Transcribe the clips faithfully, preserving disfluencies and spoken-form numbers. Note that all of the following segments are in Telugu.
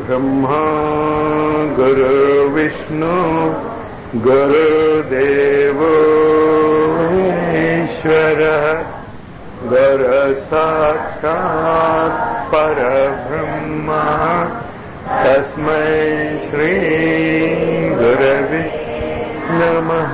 गुरुर्ब्रह्मा गुरुर्विष्णु गुरुदेवो ईश्वरः गुरुसाक्षात् परब्रह्मा तस्मै श्री गुरवे नमः।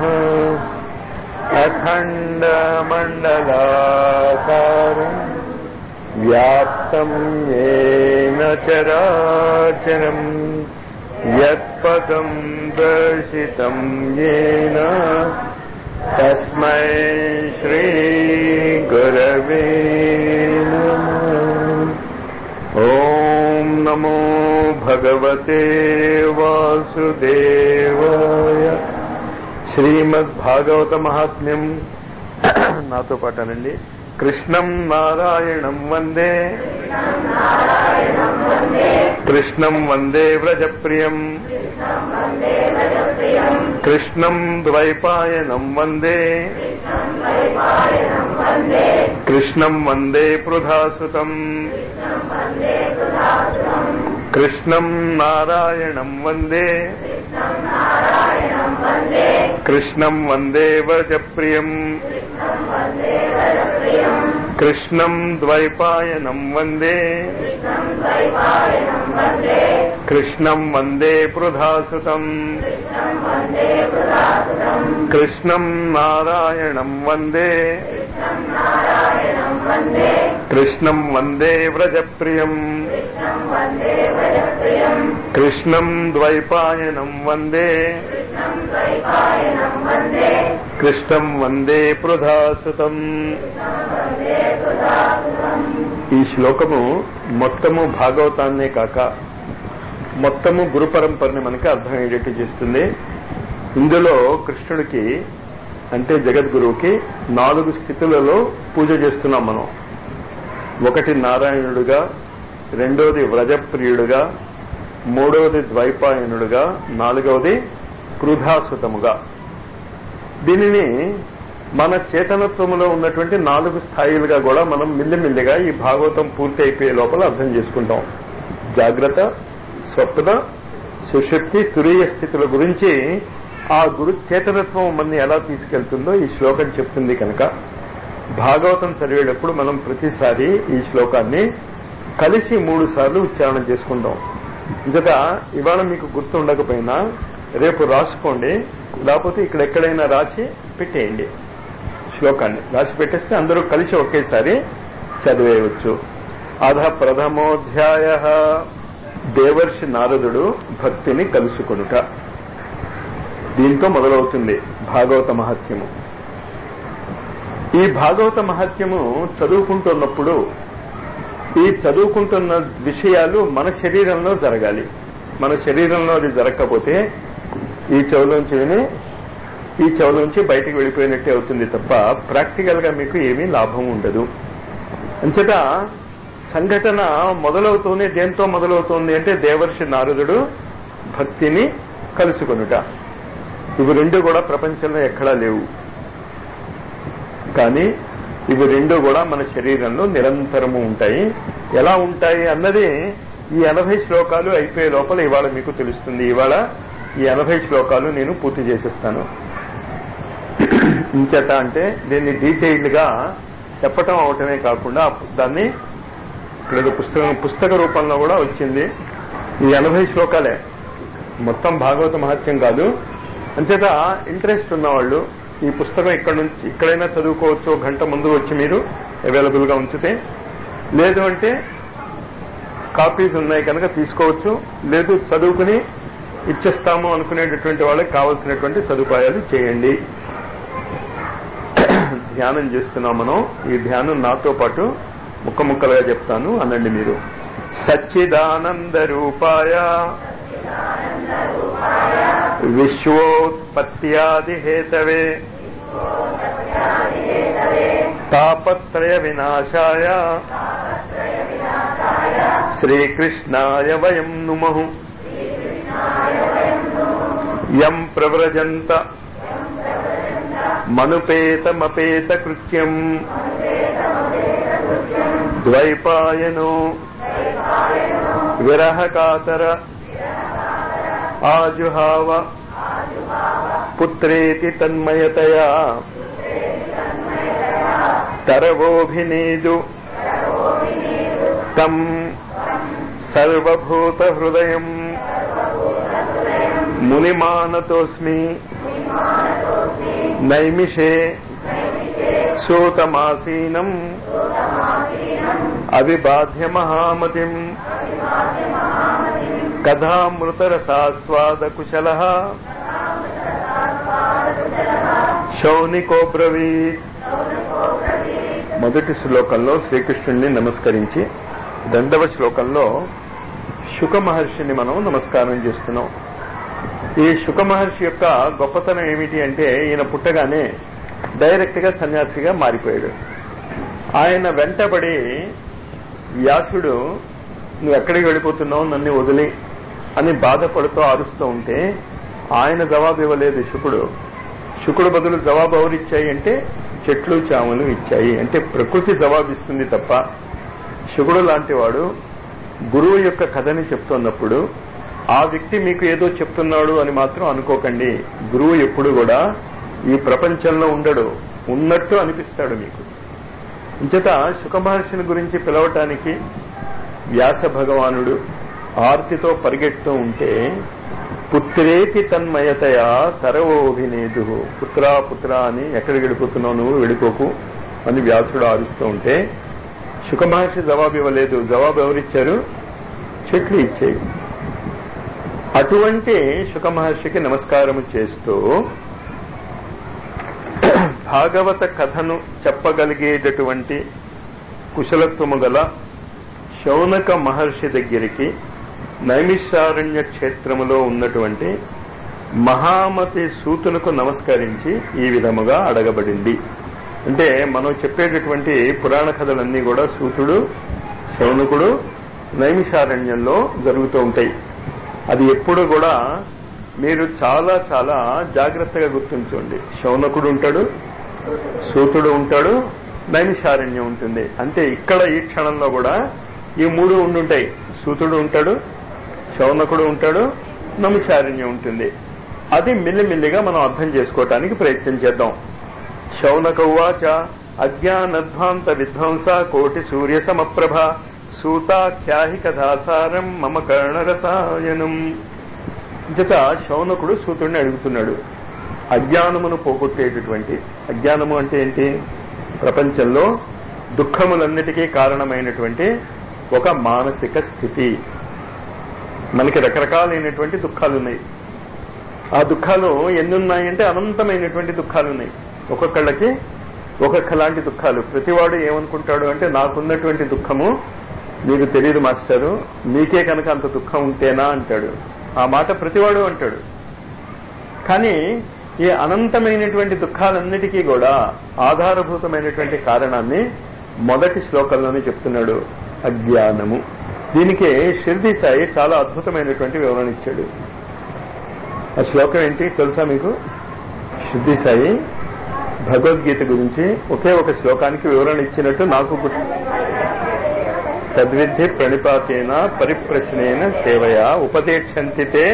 अखण्डमण्डलाकारं व्याप्तं येन चराचरं यत्पदं दर्शितं येन तस्मै श्री गुरवे नमः। ॐ नमो भगवते वासुदेवाय। శ్రీమద్భాగవత మహాత్మ్యం నాతో పాటనండి. కృష్ణం నారాయణం వందే కృష్ణం వందే వ్రజప్రియం కృష్ణం ద్వైపాయనం వందే కృష్ణం వందే పృథాసుతం కృష్ణం నారాయణం వందే కృష్ణం వందే వ్రజప్రియం కృష్ణం ద్వైపాయనం వందే కృష్ణం వందే పృథాసుతం కృష్ణం నారాయణం వందే కృష్ణం వందే వ్రజప్రియం కృష్ణం ద్వైపాయనం వందే కృష్ణం వందే పృథాసుతం. ఈ శ్లోకము మొత్తము భాగవతాన్నే కాక మొత్తము గురు పరంపరని మనకి అర్థమయ్యేటట్టు చేస్తుంది. ఇందులో కృష్ణుడికి అంటే జగద్గురువుకి నాలుగు స్థితులలో పూజ చేస్తున్నాం మనం. ఒకటి నారాయణుడుగా, రెండోది వ్రజప్రియుడుగా, మూడవది ద్వైపాయనుడుగా, నాలుగవది పృథాసుతముగా. దీనిని మన చేతనత్వములో ఉన్నటువంటి నాలుగు స్థాయిలుగా కూడా మనం మిల్లిమిల్లిగా ఈ భాగవతం పూర్తి అయిపోయే లోపల అర్థం చేసుకుంటాం. జాగ్రత్త, స్వప్న, సుషుప్తి, తురీయ స్థితుల గురించి ఆ గురు చేతనత్వం మనని ఎలా తీసుకెళ్తుందో ఈ శ్లోకం చెప్తుంది. కనుక భాగవతం చదివేటప్పుడు మనం ప్రతిసారి ఈ శ్లోకాన్ని కలిసి మూడు సార్లు ఉచ్చారణ చేసుకుంటాం. ఇంకట ఇవాళ మీకు గుర్తుండకపోయినా రేపు రాసుకోండి, లేకపోతే ఇక్కడ ఎక్కడైనా రాసి పెట్టేయండి. శ్లోకాన్ని రాసి పెట్టేస్తే అందరూ కలిసి ఒకేసారి చదివేయవచ్చు. అధ ప్రథమోధ్యాయ దేవర్షి నారదుడు భక్తిని కలుసుకొనుట. దీంతో మొదలవుతుంది భాగవత మహత్యము. ఈ భాగవత మహత్యము చదువుకుంటున్నప్పుడు ఈ చదువుకుంటున్న విషయాలు మన శరీరంలో జరగాలి. మన శరీరంలో అది జరగకపోతే ఈ చెవులోంచి విని ఈ చెవులోంచి బయటకు వెళ్ళిపోయినట్టే అవుతుంది తప్ప ప్రాక్టికల్ గా మీకు ఏమీ లాభం ఉండదు. అంచేత సంఘటన మొదలవుతూనే దేంతో మొదలవుతోంది అంటే దేవర్షి నారదుడు భక్తిని కలుసుకొనుట. ఇవి రెండు కూడా ప్రపంచంలో ఎక్కడా లేవు, కానీ ఇవి రెండు కూడా మన శరీరంలో నిరంతరము ఉంటాయి. ఎలా ఉంటాయి అన్నది ఈ ఎనభై శ్లోకాలు అయిపోయే లోపల ఇవాళ మీకు తెలుస్తుంది. ఇవాళ ఈ ఎనభై శ్లోకాలు నేను పూర్తి చేసేస్తాను. ఇంచేత అంటే దీన్ని డీటెయిల్డ్ గా చెప్పటం అవటమే కాకుండా దాన్ని ఇక్కడ పుస్తకం పుస్తక రూపంలో కూడా వచ్చింది. ఈ ఎనభై శ్లోకాలే, మొత్తం భాగవత మహత్యం కాదు. అంచేత ఇంట్రెస్ట్ ఉన్నవాళ్ళు ఈ పుస్తకం ఇక్కడ నుంచి ఇక్కడైనా చదువుకోవచ్చు. గంట ముందు వచ్చి మీరు అవైలబుల్ గా ఉంచితే, లేదు అంటే కాపీస్ ఉన్నాయి కనుక తీసుకోవచ్చు. లేదు చదువుకుని ఇచ్చేస్తాము అనుకునేటటువంటి వాళ్ళకి కావలసినటువంటి సదుపాయాలు చేయండి. ధ్యానం చేస్తున్నాం మనం. ఈ ధ్యానం నాతో పాటు ముక్క ముక్కలుగా చెప్తాను, అనండి మీరు. సచ్చిదానంద రూపాయ విశ్వోత్పత్యాది హేతవే తాపత్రయ వినాశాయ శ్రీకృష్ణాయ వయం నుమః. యం ప్రవ్రజంత మనుపేతమపేత కృత్యం ద్వైపాయనో విరహకాతర ఆజుహావ పుత్రేతి తన్మయతయా తరవోభినేదు తం సర్వభూత హృదయం మునిమానతోస్మి నైమిషే సూతమాసీనం అవిబాధ్య మహామతిం కథామృతరసాస్వాద కుశలః శౌనికోబ్రవీత్. మొదటి శ్లోకంలో శ్రీకృష్ణుణ్ణి నమస్కరించి రెండవ శ్లోకంలో శుక మహర్షిని మనం నమస్కారం చేస్తున్నాం. ఈ శుక మహర్షి యొక్క గొప్పతనం ఏమిటి అంటే ఈయన పుట్టగానే డైరెక్ట్ గా సన్యాసిగా మారిపోయాడు. ఆయన వెంటబడి వ్యాసుడు నువ్వు ఎక్కడికి వెళ్ళిపోతున్నావు నన్ను వదిలి అని బాధపడుతూ అరుస్తూ ఉంటే ఆయన జవాబు ఇవ్వలేదు శుకుడు. శుకుడు బదులు జవాబు ఎవరిచ్చాయి అంటే చెట్లు చాములు ఇచ్చాయి. అంటే ప్రకృతి జవాబిస్తుంది తప్ప శుకుడు లాంటి వాడు గురువు యొక్క కథని చెప్తున్నప్పుడు ఆ వ్యక్తి మీకు ఏదో చెప్తున్నాడు అని మాత్రం అనుకోకండి. గురువు ఎప్పుడు కూడా ఈ ప్రపంచంలో ఉండడు, ఉన్నట్టు అనిపిస్తాడు మీకు. ఇంచేత శుక మహర్షిని గురించి పిలవటానికి వ్యాస భగవానుడు ఆర్తితో పరిగెడుతూ ఉంటే పుత్రేతి తన్మయతయా తరవోభినేదు. పుత్రా పుత్రా అని ఎక్కడికి వెళ్ళిపోతున్నావు నువ్వు, వెళ్ళిపోకు అని వ్యాసుడు ఆరుస్తూ ఉంటే శుక మహర్షి జవాబు ఇవ్వలేదు. జవాబు ఎవరిచ్చారు? చెట్లు ఇచ్చాయి. అటువంటి శుక మహర్షికి నమస్కారం చేస్తూ భాగవత కథను చెప్పగలిగేటటువంటి కుశలత్వము గల శౌనక మహర్షి దగ్గరికి నైమిషారణ్య క్షేత్రములో ఉన్నటువంటి మహామతి సూతునకు నమస్కరించి ఈ విధముగా అడగబడింది. అంటే మనం చెప్పేటటువంటి పురాణ కథలన్నీ కూడా సూతుడు శౌనకుడు నైమిషారణ్యంలో జరుగుతూ ఉంటాయి. అది ఎప్పుడు కూడా మీరు చాలా చాలా జాగ్రత్తగా గుర్తుంచుకోండి. శౌనకుడు ఉంటాడు, సూతుడు ఉంటాడు, నైమిషారణ్యం ఉంటుంది. అంటే ఇక్కడ ఈ క్షణంలో కూడా ఈ మూడు ఉండుంటాయి. సూతుడు ఉంటాడు, శౌనకుడు ఉంటాడు, నైమిషారణ్యం ఉంటుంది. అది మిల్లిమిల్లిగా మనం అర్థం చేసుకోవటానికి ప్రయత్నం చేద్దాం. శౌనక ఉవాచ అజ్ఞానధ్వాంత విధ్వంస కోటి సూర్య సమప్రభ సూతాఖ్యాహి కథాసారం మమ కర్ణరసాయనం. జత శౌనకుడు సూతుడిని అడుగుతున్నాడు. అజ్ఞానమును పోగొట్టేటటువంటి, అజ్ఞానము అంటే ఏంటి? ప్రపంచంలో దుఃఖములన్నిటికీ కారణమైనటువంటి ఒక మానసిక స్థితి. మనకి రకరకాలైనటువంటి దుఃఖాలు ఉన్నాయి. ఆ దుఃఖాలు ఎన్ని ఉన్నాయంటే అనంతమైనటువంటి దుఃఖాలు ఉన్నాయి. ఒక్కొక్కళ్ళకి ఒక్కొక్కలాంటి దుఃఖాలు. ప్రతివాడు ఏమనుకుంటాడు అంటే నాకున్నటువంటి దుఃఖము మీకు తెలియదు మాస్టరు, మీకే కనుక అంత దుఃఖం ఉంటేనా అంటాడు. ఆ మాట ప్రతివాడు అంటాడు. కానీ ఈ అనంతమైనటువంటి దుఃఖాలన్నిటికీ కూడా ఆధారభూతమైనటువంటి కారణాన్ని మొదటి శ్లోకంలోనే చెప్తున్నాడు, అజ్ఞానము. దీనికి షిర్డీ సాయి చాలా అద్భుతమైనటువంటి వివరణ ఇచ్చాడు. ఆ శ్లోకం ఏంటి తెలుసా మీకు? షిర్డీ సాయి భగవద్గీత గురించి ఒకే ఒక శ్లోకానికి వివరణ ఇచ్చినట్టు నాకు గుర్తు. తద్విద్ధి ప్రణిపాతేన పరిప్రశ్నేన సేవయా ఉపదేక్షంతితే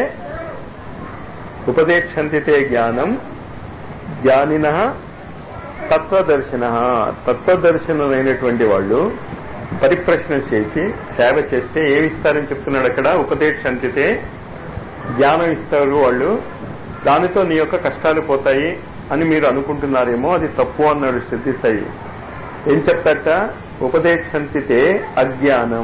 ఉపదేక్షంతితే జ్ఞానం జ్ఞానిన తత్వదర్శన. తత్వదర్శనమైనటువంటి వాళ్ళు పరిప్రశ్న చేసి సేవ చేస్తే ఏమిస్తారని చెప్తున్నాడు అక్కడ. ఉపదేక్షంతితే జ్ఞానం ఇస్తారు వాళ్ళు, దానితో నీ యొక్క కష్టాలు పోతాయి అని మీరు అనుకుంటున్నారేమో, అది తప్పు అన్నాడు సిద్ధి సాయి. ఏం చెప్తాట? ఉపదేశంతితే అజ్ఞానం.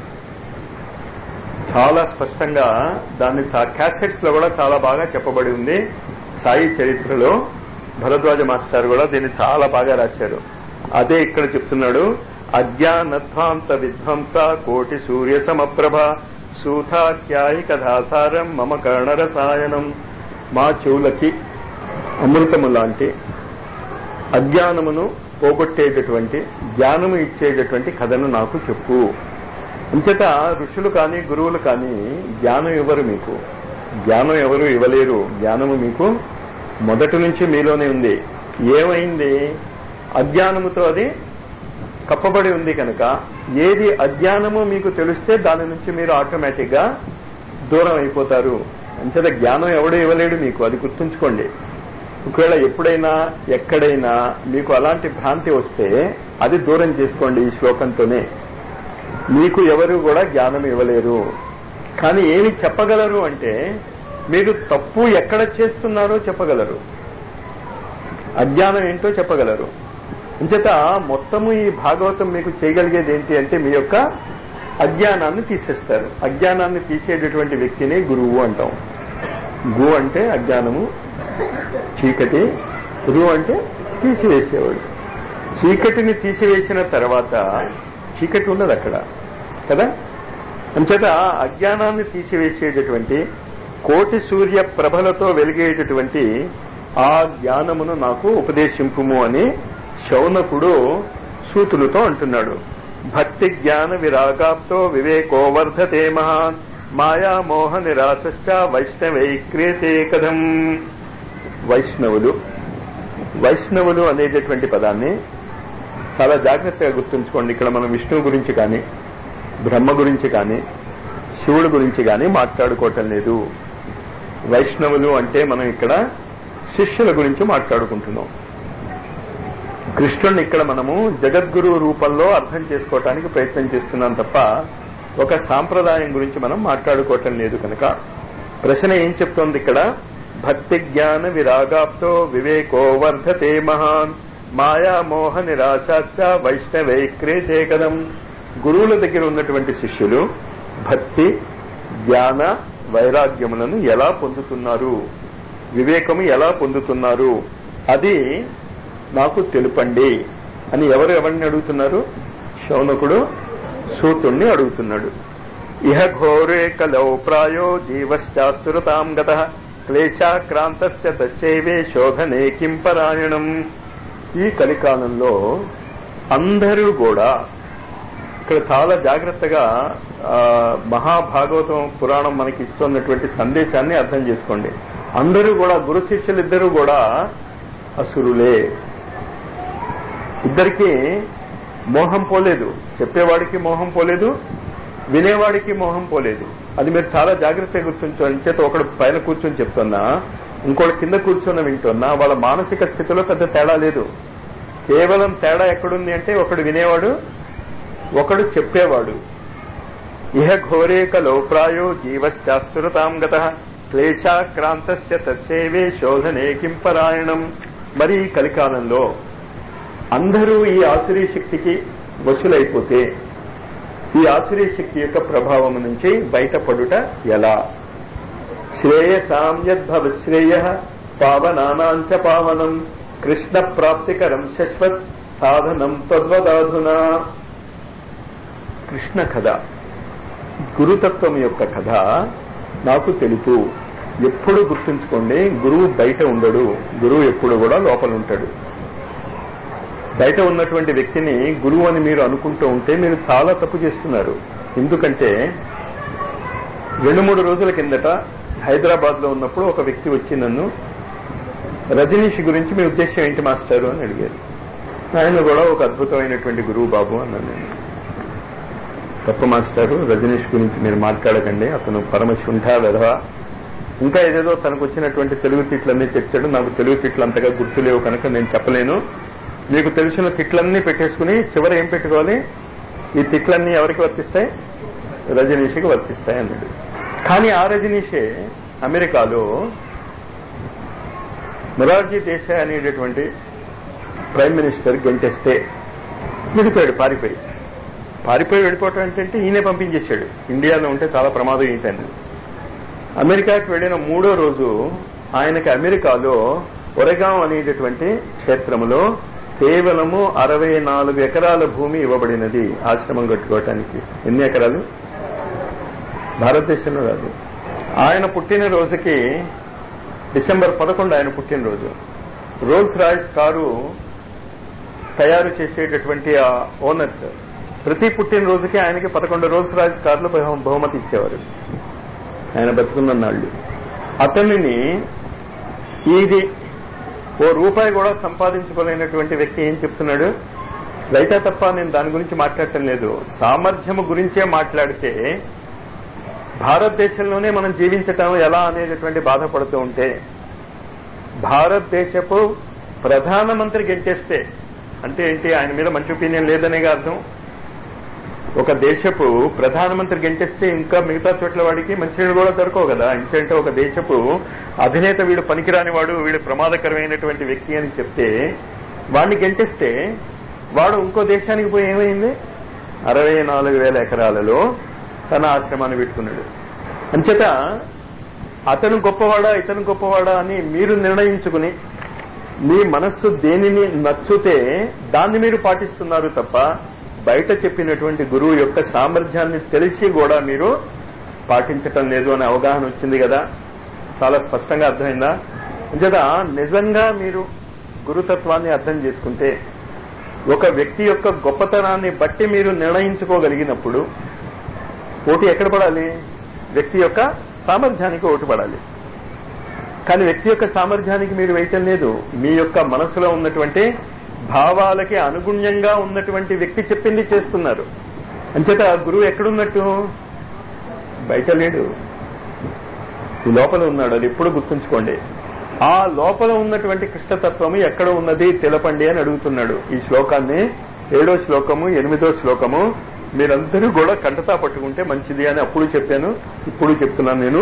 చాలా స్పష్టంగా దాన్ని క్యాసెట్స్ లో కూడా చాలా బాగా చెప్పబడి ఉంది. సాయి చరిత్రలో భరద్వాజ మాస్టర్ కూడా దీన్ని చాలా బాగా రాశారు. అదే ఇక్కడ చెప్తున్నాడు. అజ్ఞానధ్వాంత విధ్వంస కోటి సూర్య సమప్రభ సూథాఖ్యాయి కథాసారం మమ కర్ణరసాయనం. మా చెవులకి అమృతము లాంటి అజ్ఞానమును పోగొట్టేటటువంటి జ్ఞానము ఇచ్చేటటువంటి కథను నాకు చెప్పు. అంచేత ఋషులు కానీ గురువులు కానీ జ్ఞానం ఇవ్వరు మీకు. జ్ఞానం ఎవరు ఇవ్వలేరు. జ్ఞానము మీకు మొదటి నుంచి మీలోనే ఉంది. ఏమైంది? అజ్ఞానముతో అది కప్పబడి ఉంది కనుక ఏది అజ్ఞానమో మీకు తెలిస్తే దాని నుంచి మీరు ఆటోమేటిక్ గా దూరం అయిపోతారు. అంచేత జ్ఞానం ఎవడో ఇవ్వలేడు మీకు, అది గుర్తుంచుకోండి. ఒకవేళ ఎప్పుడైనా ఎక్కడైనా మీకు అలాంటి భ్రాంతి వస్తే అది దూరం చేసుకోండి ఈ శ్లోకంతోనే. మీకు ఎవరు కూడా జ్ఞానం ఇవ్వలేరు. కానీ ఏమి చెప్పగలరు అంటే మీరు తప్పు ఎక్కడ చేస్తున్నారో చెప్పగలరు, అజ్ఞానం ఏంటో చెప్పగలరు. అంచేత మొత్తము ఈ భాగవతం మీకు చేయగలిగేది ఏంటి అంటే మీ యొక్క అజ్ఞానాన్ని తీసేస్తారు. అజ్ఞానాన్ని తీసేటటువంటి వ్యక్తిని గురువు అంటాం. గు అంటే అజ్ఞానము, చీకటి, రు అంటే తీసివేసేవాడు. చీకటిని తీసివేసిన తర్వాత చీకటి ఉండదు అక్కడ కదా. అంచేత అజ్ఞానాన్ని తీసివేసేటటువంటి కోటి సూర్య ప్రభలతో వెలిగేటటువంటి ఆ జ్ఞానమును నాకు ఉపదేశింపుము అని శౌనకుడు సూతులతో అంటున్నాడు. భక్తి జ్ఞాన విరాగాప్తో వివేకో వర్ధతే మహాన్ మాయా మోహ నిరాశ్చ వైష్ణవై క్రియతే కథం. వైష్ణవులు వైష్ణవులు అనేటటువంటి పదాన్ని చాలా జాగ్రత్తగా గుర్తుంచుకోండి. ఇక్కడ మనం విష్ణువు గురించి కానీ బ్రహ్మ గురించి కానీ శివుడి గురించి కానీ మాట్లాడుకోవటం లేదు. వైష్ణవులు అంటే మనం ఇక్కడ శిష్యుల గురించి మాట్లాడుకుంటున్నాం. కృష్ణుడిని ఇక్కడ మనము జగద్గురు రూపంలో అర్థం చేసుకోవటానికి ప్రయత్నం చేస్తున్నాం తప్ప ఒక సాంప్రదాయం గురించి మనం మాట్లాడుకోవటం లేదు. కనుక ప్రశ్న ఏం చెప్తోంది ఇక్కడ? భక్తి జ్ఞాన విరాగాప్తో వివేకో వర్ధతే మహాన్ మాయా మోహ నిరాశాశ్చ వైష్ణవై క్రియతే కథం. గురువుల దగ్గర ఉన్నటువంటి శిష్యులు భక్తి జ్ఞాన వైరాగ్యములను ఎలా పొందుతున్నారు, వివేకము ఎలా పొందుతున్నారు, అది నాకు తెలుపండి అని ఎవరు ఎవరిని అడుగుతున్నారు? శౌనకుడు సూతుణ్ణి అడుగుతున్నాడు. ఇహ ఘోరే కలౌ ప్రాయో జీవశ్చాసురతాం గతః క్లేశాక్రాంతస్య తస్యైవే శోధనే కిం పరాయణం. ఈ కలికాలంలో అందరూ కూడా ఇక్కడ చాలా జాగ్రత్తగా మహాభాగవతం పురాణం మనకి ఇస్తున్నటువంటి సందేశాన్ని అర్థం చేసుకోండి. అందరూ కూడా గురు శిష్యులిద్దరూ కూడా అసురులే. ఇద్దరికి మోహం పోలేదు, చెప్పేవాడికి మోహం పోలేదు, వినేవాడికి మోహం పోలేదు. అది మీరు చాలా జాగ్రత్తగా గుర్తుంచుకోండి. చేత ఒకడు పైన కూర్చొని చెప్తున్నా, ఇంకోటి కింద కూర్చొని వింటున్నా, వాళ్ళ మానసిక స్థితిలో పెద్ద తేడా లేదు. కేవలం తేడా ఎక్కడుంది అంటే ఒకడు వినేవాడు, ఒకడు చెప్పేవాడు. ఇహ ఘోరేక లోప్రాయో జీవశ్చాస్తురతాం గతః క్లేశాక్రాంతస్య తస్యైవే శోధనే కిం పరాయణం. మరి ఈ కలికాలంలో అందరూ ఈ ఆసురీ శక్తికి వశులైపోతే ఈ ఆసురీ శక్తి యొక్క ప్రభావం నుంచి బయటపడుట ఎలా? శ్రేయసాం యద్భవ శ్రేయ పావనానాంచ పావనం కృష్ణ ప్రాప్తికరం శశ్వత్ సాధనం తద్వదాధునా. కృష్ణ కథ, గురుతత్వం యొక్క కథ నాకు తెలుపు. ఎప్పుడు గుర్తుంచుకోండి, గురువు బయట ఉండడు, గురువు ఎప్పుడు కూడా లోపల ఉంటాడు. బయట ఉన్నటువంటి వ్యక్తిని గురువు అని మీరు అనుకుంటూ ఉంటే మీరు చాలా తప్పు చేస్తున్నారు. ఎందుకంటే రెండు మూడు రోజుల కిందట హైదరాబాద్ లో ఉన్నప్పుడు ఒక వ్యక్తి వచ్చి నన్ను రజనీష్ గురించి మీ ఉద్దేశం ఏంటి మాస్టారు అని అడిగారు. ఆయన కూడా ఒక అద్భుతమైనటువంటి గురువు బాబు అన్నాను నేను. తప్ప మాస్టారు, రజనీష్ గురించి మీరు మాట్లాడకండి, అతను పరమశుంఠ వెధవ, ఇంకా ఏదేదో తనకు వచ్చినటువంటి తెలుగు తిట్లన్నీ చెప్పాడు. నాకు తెలుగు తిట్లు అంతగా గుర్తులేవు కనుక నేను చెప్పలేను. మీకు తెలిసిన తిట్లన్నీ పెట్టేసుకుని చివరి ఏం పెట్టుకోవాలి? ఈ తిట్లన్నీ ఎవరికి వర్తిస్తాయి? రజనీష్కి వర్తిస్తాయి అన్నాడు. కానీ ఆ రజనీషే అమెరికాలో మొరార్జీ దేశాయ్ అనేటటువంటి ప్రైమ్ మినిస్టర్ గెంటేస్తే వెళ్ళిపోయాడు, పారిపోయి పారిపోయి వెళ్ళిపోవటం ఏంటంటే ఈయనే పంపించేశాడు. ఇండియాలో ఉంటే చాలా ప్రమాదం ఏంటంటే అమెరికాకి వెళ్లిన మూడో రోజు ఆయనకి అమెరికాలో ఒరెగాం అనేటటువంటి క్షేత్రములో కేవలము అరవై నాలుగు ఎకరాల భూమి ఇవ్వబడినది ఆశ్రమం కట్టుకోవటానికి. ఎన్ని ఎకరాలు? భారతదేశంలో కాదు. ఆయన పుట్టినరోజుకి డిసెంబర్ పదకొండు ఆయన పుట్టినరోజు. రోల్స్ రాయ్స్ కారు తయారు చేసేటటువంటి ఆ ఓనర్స్ ప్రతి పుట్టినరోజుకి ఆయనకి పదకొండు రోల్స్ రాయ్స్ కార్లు బహుమతి ఇచ్చేవారు ఆయన బతుకున్నన్నాళ్ళు. అతనిని ఇది ఓ రూపాయి కూడా సంపాదించుకోలేనటువంటి వ్యక్తి ఏం చెప్తున్నాడు? రైటా తప్ప నేను దాని గురించి మాట్లాడటం లేదు. సామర్థ్యము గురించే మాట్లాడితే భారతదేశంలోనే మనం జీవించటం ఎలా అనేటటువంటి బాధపడుతూ ఉంటే, భారతదేశపు ప్రధానమంత్రి గెలిచేస్తే అంటే ఏంటి, ఆయన మీద మంచి ఒపీనియన్ లేదనేగా అర్థం. ఒక దేశపు ప్రధానమంత్రి గెలిచేస్తే ఇంకా మిగతా చోట్ల వాడికి మంచినీళ్ళు కూడా దొరకవు కదా. ఎందుకంటే ఒక దేశపు అధినేత వీడు పనికిరాని వాడు, వీడు ప్రమాదకరమైనటువంటి వ్యక్తి అని చెప్తే వాడిని గెలిచేస్తే వాడు ఇంకో దేశానికి పోయి ఏమైంది, అరవై నాలుగు వేల ఎకరాలలో తన ఆశ్రమాన్ని పెట్టుకున్నాడు. అంచేత అతను గొప్పవాడా ఇతను గొప్పవాడా అని మీరు నిర్ణయించుకుని మీ మనస్సు దేనిని నచ్చితే దాన్ని మీరు పాటిస్తున్నారు తప్ప బయట చెప్పినటువంటి గురువు యొక్క సామర్థ్యాన్ని తెలిసి కూడా మీరు పాటించటం లేదు అనే అవగాహన వచ్చింది కదా. చాలా స్పష్టంగా అర్థమైందా? అంచేత నిజంగా మీరు గురుతత్వాన్ని అర్థం చేసుకుంటే, ఒక వ్యక్తి యొక్క గొప్పతనాన్ని బట్టి మీరు నిర్ణయించుకోగలిగినప్పుడు ఓటు ఎక్కడ పడాలి? వ్యక్తి యొక్క సామర్థ్యానికి ఓటు పడాలి. కానీ వ్యక్తి యొక్క సామర్థ్యానికి మీరు వేయటం లేదు. మీ యొక్క మనసులో ఉన్నటువంటి భావాలకి అనుగుణ్యంగా ఉన్నటువంటి వ్యక్తి చెప్పింది చేస్తున్నారు. అంచేత గురువు ఎక్కడున్నట్టు? బయట లేడు, ఈ లోపల ఉన్నాడు. అది ఎప్పుడు గుర్తుంచుకోండి. ఆ లోపల ఉన్నటువంటి కృష్ణతత్వము ఎక్కడ ఉన్నది తెలపండి అని అడుగుతున్నాడు. ఈ శ్లోకాన్ని ఏడో శ్లోకము ఎనిమిదో శ్లోకము మీరందరూ కూడా కంటతా పట్టుకుంటే మంచిది అని అప్పుడు చెప్పాను, ఇప్పుడు చెప్తున్నాను నేను.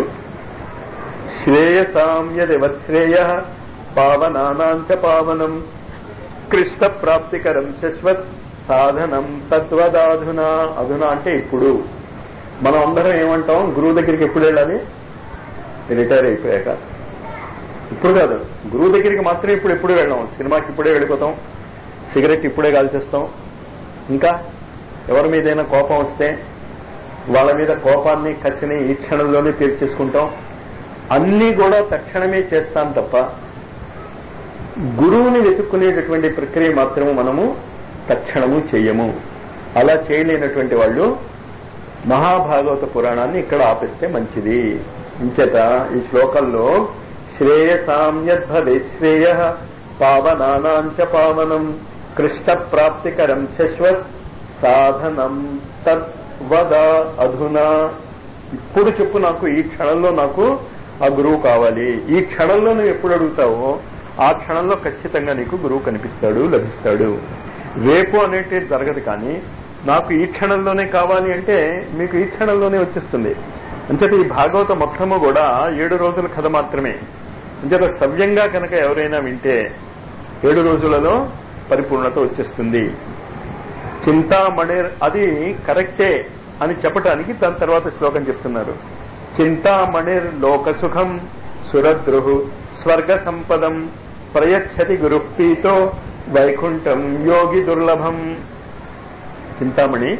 శ్రేయసామ్యదేవశ్రేయ పావనానాంచ పావనం కృష్ణ ప్రాప్తికరం శశ్వత్ సాధనం తద్వదాధునా. అధునా అంటే ఇప్పుడు. మనం అందరం ఏమంటాం, గురువు దగ్గరికి ఎప్పుడు వెళ్ళాలి? రిటైర్ అయిపోయాక. ఇప్పుడు కాదు, గురువు దగ్గరికి మాత్రం ఇప్పుడు ఎప్పుడు వెళ్ళాం. సినిమాకి ఇప్పుడే వెళ్ళిపోతాం, సిగరెట్ ఇప్పుడే కాల్చేస్తాం. ఇంకా ఎవరి మీదైనా కోపం వస్తే వాళ్ళ మీద కోపాన్ని కసిని ఈ క్షణంలోనే తీర్చేసుకుంటాం. అన్నీ కూడా తక్షణమే చేస్తాం తప్ప గురువుని వెతుక్కునేటటువంటి ప్రక్రియ మాత్రము మనము తక్షణము చెయ్యము. అలా చేయలేనటువంటి వాళ్ళు మహాభాగవత పురాణాన్ని ఇక్కడ ఆపిస్తే మంచిది. ఇంచేత ఈ శ్లోకంలో శ్రేయసామ్యద్భవే శ్రేయ పావనానాంచ పావనం కృష్ణ ప్రాప్తికరం శశ్వత్ సాధనం తద్వద అధునా. ఇప్పుడు చెప్పు నాకు, ఈ క్షణంలో నాకు ఆ గురువు కావాలి. ఈ క్షణంలో నువ్వు ఎప్పుడు అడుగుతావో ఆ క్షణంలో ఖచ్చితంగా నీకు గురువు కనిపిస్తాడు, లభిస్తాడు. రేపు అనేటి జరగదు. కానీ నాకు ఈ క్షణంలోనే కావాలి అంటే మీకు ఈ క్షణంలోనే వచ్చేస్తుంది. అంచేత ఈ భాగవత మొత్తము కూడా ఏడు రోజుల కథ మాత్రమే. అంచేత సవ్యంగా కనుక ఎవరైనా వింటే ఏడు రోజులలో పరిపూర్ణత వచ్చేస్తుంది. చింతామణి అది కరెక్టే అని చెప్పటానికి దాని తర్వాత శ్లోకం చెప్తున్నారు. చింతామణిర్ లోకసుఖం సురద్రుహు స్వర్గ సంపదం ప్రయచ్చతి గురుప్రీతో వైకుంఠం యోగి దుర్లభం. చింతామణి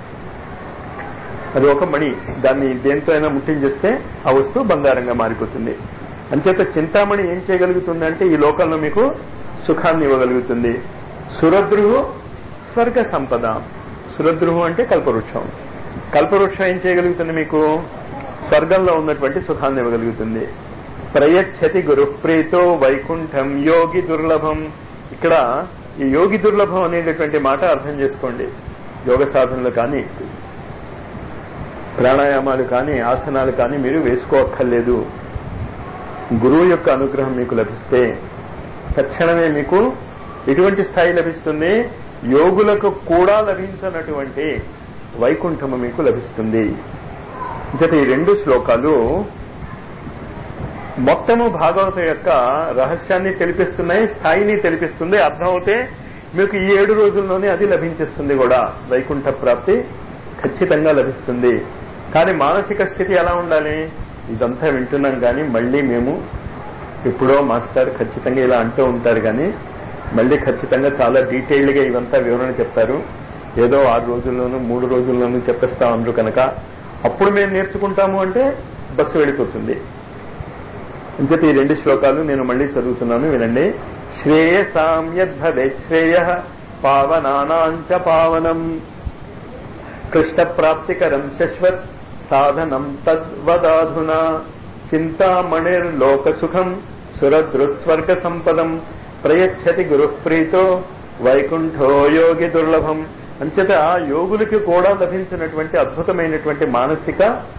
అది ఒక మణి, దాన్ని దేంతో అయినా ముట్టించేస్తే ఆ వస్తువు బంగారంగా మారిపోతుంది. అంచేత చింతామణి ఏం చేయగలుగుతుంది అంటే ఈ లోకంలో మీకు సుఖాన్ని ఇవ్వగలుగుతుంది. సురద్రుహు స్వర్గ సంపద. సురద్రుహు అంటే కల్పవృక్షం. కల్పవృక్షం ఏం చేయగలుగుతుంది? మీకు స్వర్గంలో ఉన్నటువంటి సుఖాన్ని ఇవ్వగలుగుతుంది. ప్రయచ్చతి గురుప్రీతో వైకుంఠం యోగి దుర్లభం. ఇక్కడ ఈ యోగి దుర్లభం అనేటటువంటి మాట అర్థం చేసుకోండి. యోగ సాధనలు కానీ ప్రాణాయామాలు కానీ ఆసనాలు కానీ మీరు వేసుకోక్కర్లేదు. గురువు యొక్క అనుగ్రహం మీకు లభిస్తే తక్షణమే మీకు ఎటువంటి స్థాయి లభిస్తుంది? యోగులకు కూడా లభించినటువంటి వైకుంఠము మీకు లభిస్తుంది. అంటే ఈ రెండు శ్లోకాలు మొత్తము భాగవత యొక్క రహస్యాన్ని తెలిపిస్తున్నాయి, స్థాయిని తెలిపిస్తుంది. అర్థమవుతే మీకు ఈ ఏడు రోజుల్లోనే అది లభించేస్తుంది కూడా. వైకుంఠ ప్రాప్తి ఖచ్చితంగా లభిస్తుంది. కానీ మానసిక స్థితి ఎలా ఉండాలి? ఇదంతా వింటున్నాం కానీ మళ్ళీ మేము ఎప్పుడో మాస్టర్ ఖచ్చితంగా ఇలా అంటూ ఉంటారు కానీ మళ్ళీ ఖచ్చితంగా చాలా డీటెయిల్డ్గా ఇవంతా వివరణ చెప్తారు. ఏదో ఆరు రోజుల్లోనూ మూడు రోజుల్లోనూ చెప్పేస్తా ఉన్నారు కనుక అప్పుడు మేము నేర్చుకుంటాము అంటే బస్సు వెళ్ళిపోతుంది. అంచేత ఈ రెండు శ్లోకాలు నేను మళ్ళీ చదువుతున్నాను, వినండి. శ్రేయసామ్యద్భవే శ్రేయ పావనానాంచ పావనం కృష్ణ ప్రాప్తికరం శశ్వత్ సాధనం తద్వదాధునా చింతామణిర్లోకసుఖం సురదృస్వర్గ సంపదం ప్రయచ్చతి గురుప్రీతో వైకుంఠో యోగి దుర్లభం. అంచేత యోగులకి కూడా లభించినటువంటి అద్భుతమైనటువంటి మానసిక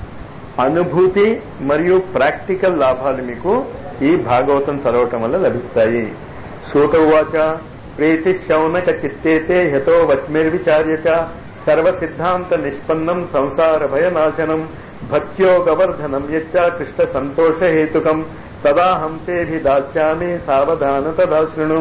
అనుభూతి మరియు ప్రాక్టికల్ లాభాలు మీకు ఈ భాగవతం చదవటం వల్ల లభిస్తాయి. సూత ఉవాచ ప్రీతి శౌనక చిత్తేతే హతో వచ్మిర్విచార్యచ సర్వసిద్ధాంత నిష్పన్నం సంసార భయనాశనం భక్త్యోగవర్ధనం యచ్చ కృష్ణ సంతోష హేతుకం తదాహం తేభిదాస్యామి సావధాన తదాశృణు.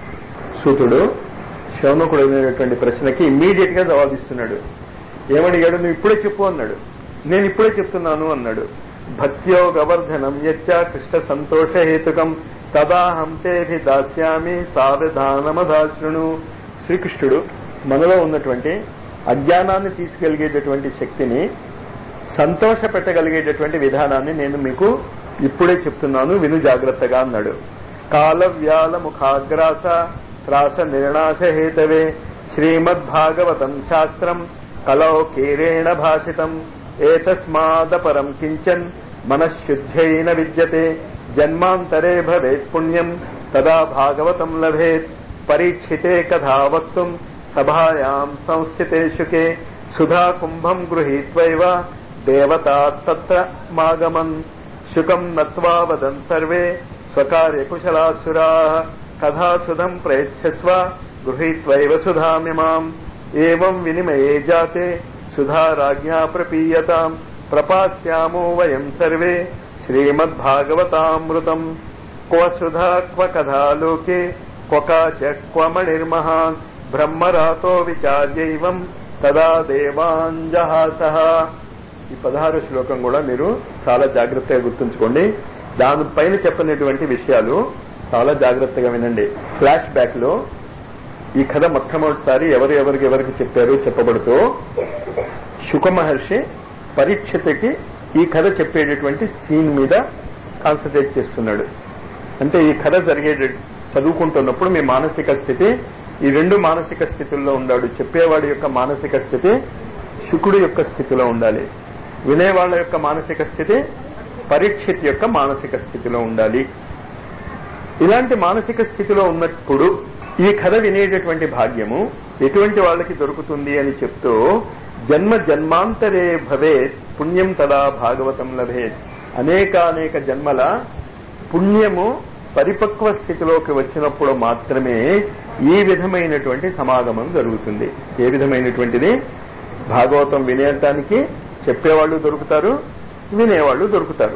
సూతుడు శౌనకుడు అనేటువంటి ప్రశ్నకి ఇమ్మీడియట్ గా జవాబిస్తున్నాడు. ఏమడిగాడు? నువ్వు ఇప్పుడే చెప్పు అన్నాడు. నేను ఇప్పుడే చెప్తున్నాను అన్నాడు. భక్త్యోగవర్ధనం యచ్చ కృష్ణ సంతోష హేతుకం తదాహం తేభిదాస్యామి సావధానమదాశృణు. శ్రీకృష్ణుడు మనలో ఉన్నటువంటి అజ్ఞానాన్ని తీసుకెళ్గేటటువంటి శక్తిని సంతోష పెట్టగలిగేటటువంటి విధానాన్ని నేను మీకు ఇప్పుడే చెప్తున్నాను, విను జాగ్రత్తగా అన్నాడు. కాలవ్యాల ముఖాగ్రాస త్రాస నిర్ణాశ హేతవే శ్రీమద్భాగవతం శాస్త్రం కలౌ కీరేణ భాషితం ఏతస్మాదపరం కించన్ మనఃశుద్ధ్యైన విద్యతే జన్మాంతరే భవేత్ పుణ్యం తదా భాగవతం లభేత్ పరీక్షితే కథా వక్తుం సభాయాం సంస్థితే శుకే సుధా కుంభం గృహీత్వైవ దేవతా తత్ర మాగమన్ శుకం నత్వా వదన్ సర్వే స్వకార్యకుశలాసురాః కథాసుధం ప్రేచ్ఛస్వ గృహీత్వైవ సుధామిమాం ఏవం వినిమయే జాతే సుధారాజ్ఞా ప్రపీయతాం ప్రపాస్యామో వయం సర్వే శ్రీమద్భాగవతామృతం క్వ సుధా క్వ కథా లోకే క్వకాచ క్వ మణిర్మహాన్ బ్రహ్మరాతో విచార్యైవం తదా దేవాంజహాసః. ఈ పదహారు శ్లోకం కూడా మీరు చాలా జాగ్రత్తగా గుర్తుంచుకోండి. దానిపైన చెప్పినటువంటి విషయాలు చాలా జాగ్రత్తగా వినండి. ఫ్లాష్ బ్యాక్ లో ఈ కథ మొట్టమొదటిసారి ఎవరు ఎవరికి ఎవరికి చెప్పారు చెప్పబడుతూ శుక మహర్షి పరీక్షితకి ఈ కథ చెప్పేటటువంటి సీన్ మీద కాన్సన్ట్రేట్ చేస్తున్నాడు. అంటే ఈ కథ జరిగే చదువుకుంటున్నప్పుడు మీ మానసిక స్థితి ఈ రెండు మానసిక స్థితుల్లో ఉండాడు. చెప్పేవాడి యొక్క మానసిక స్థితి శుకుడు యొక్క స్థితిలో ఉండాలి, వినేవాళ్ల యొక్క మానసిక స్థితి పరీక్షిత్ యొక్క మానసిక స్థితిలో ఉండాలి. ఇలాంటి మానసిక స్థితిలో ఉన్నప్పుడు ఈ కథ వినేటటువంటి భాగ్యము ఎటువంటి వాళ్ళకి దొరుకుతుంది అని చెప్తూ జన్మ జన్మాంతరే భవేత్ పుణ్యం తదా భాగవతం లభేత్. అనేకానేక జన్మల పుణ్యము పరిపక్వ స్థితిలోకి వచ్చినప్పుడు మాత్రమే ఈ విధమైనటువంటి సమాగమం జరుగుతుంది. ఏ విధమైనటువంటిది? భాగవతం వినేటానికి చెప్పేవాళ్లు దొరుకుతారు, వినేవాళ్లు దొరుకుతారు.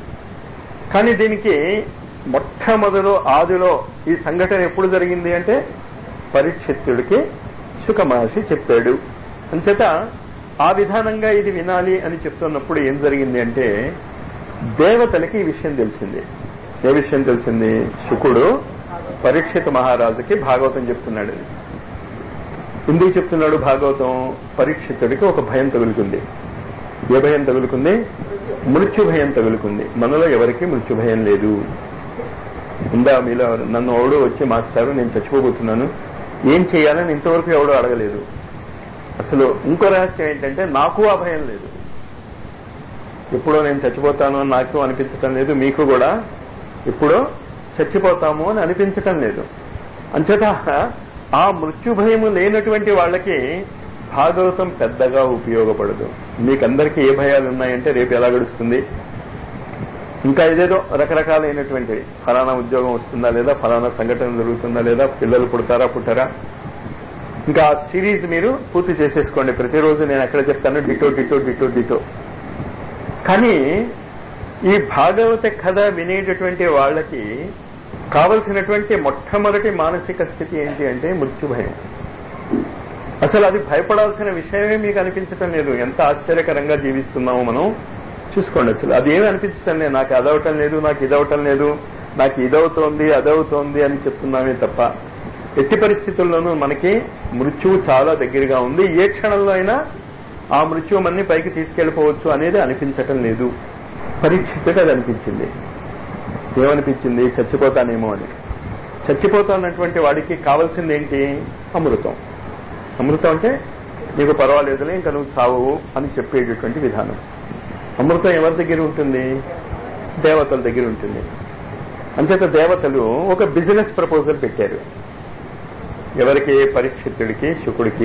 కానీ దీనికి మొట్టమొదలు ఆదిలో ఈ సంఘటన ఎప్పుడు జరిగింది అంటే పరీక్షిత్తుడికి శుక మహర్షి చెప్పాడు. అంచేత ఆ విధానంగా ఇది వినాలి అని చెప్తున్నప్పుడు ఏం జరిగింది అంటే దేవతలకి ఈ విషయం తెలిసింది. ఏ విషయం తెలిసింది? శుకుడు పరీక్షిత్ మహారాజుకి భాగవతం చెప్తున్నాడు. ఎందుకు చెప్తున్నాడు భాగవతం? పరీక్షితుడికి ఒక భయం తగులుకుంది. ఏ భయం తగులుకుంది? మృత్యు భయం తగులుకుంది. మనలో ఎవరికి మృత్యు భయం లేదు. ఉందా మీలో? నన్ను ఎవడో వచ్చి మాస్టారు నేను చచ్చిపోబోతున్నాను ఏం చేయాలని ఇంతవరకు ఎవడో అడగలేదు. అసలు ఇంకో రహస్యం ఏంటంటే నాకు ఆ భయం లేదు. ఎప్పుడో నేను చచ్చిపోతాను అని నాకు అనిపించటం లేదు, మీకు కూడా ఎప్పుడో చచ్చిపోతాము అని అనిపించటం లేదు. అంచేత ఆ మృత్యు భయము లేనటువంటి వాళ్ళకి భాగవతం పెద్దగా ఉపయోగపడదు. మీకందరికీ ఏ భయాలు ఉన్నాయంటే రేపు ఎలా గడుస్తుంది, ఇంకా ఏదేదో రకరకాలైనటువంటివి, ఫలానా ఉద్యోగం వస్తుందా లేదా, ఫలానా సంఘటన జరుగుతుందా లేదా, పిల్లలు పుడతారా పుట్టరా, ఇంకా ఆ సిరీస్ మీరు పూర్తి చేసేసుకోండి. ప్రతిరోజు నేను ఎక్కడ చెప్తాను డిటో డిటో డిటో డిటో. కానీ ఈ భాగవత కథ వినేటటువంటి వాళ్ళకి కావలసినటువంటి మొట్టమొదటి మానసిక స్థితి ఏంటి అంటే మృత్యు భయం. అసలు అది భయపడాల్సిన విషయమే మీకు అనిపించటం లేదు. ఎంత ఆశ్చర్యకరంగా జీవిస్తున్నామో మనం చూసుకోండి. అసలు అదేమీ అనిపించటం లేదు. నాకు అదవటం లేదు, నాకు ఇదవటం లేదు, నాకు ఇదవుతోంది అదవుతోంది అని చెప్తున్నామే తప్ప ఎట్టి పరిస్థితుల్లోనూ మనకి మృత్యువు చాలా దగ్గరగా ఉంది. ఏ క్షణంలో అయినా ఆ మృత్యువు మన్ని పైకి తీసుకెళ్లిపోవచ్చు అనేది అనిపించటం లేదు. పరీక్షితుడు అది అనిపించింది. ఏమనిపించింది? చచ్చిపోతానేమో అని. చచ్చిపోతానటువంటి వాడికి కావాల్సింది ఏంటి? అమృతం. అమృతం అంటే నీకు పర్వాలేదులే ఇంకా నువ్వు చావు అని చెప్పేటటువంటి విధానం. అమృతం ఎవరి దగ్గర ఉంటుంది? దేవతల దగ్గర ఉంటుంది. అంచేత దేవతలు ఒక బిజినెస్ ప్రపోజల్ పెట్టారు. ఎవరికి? పరీక్షితుడికి, శుకుడికి.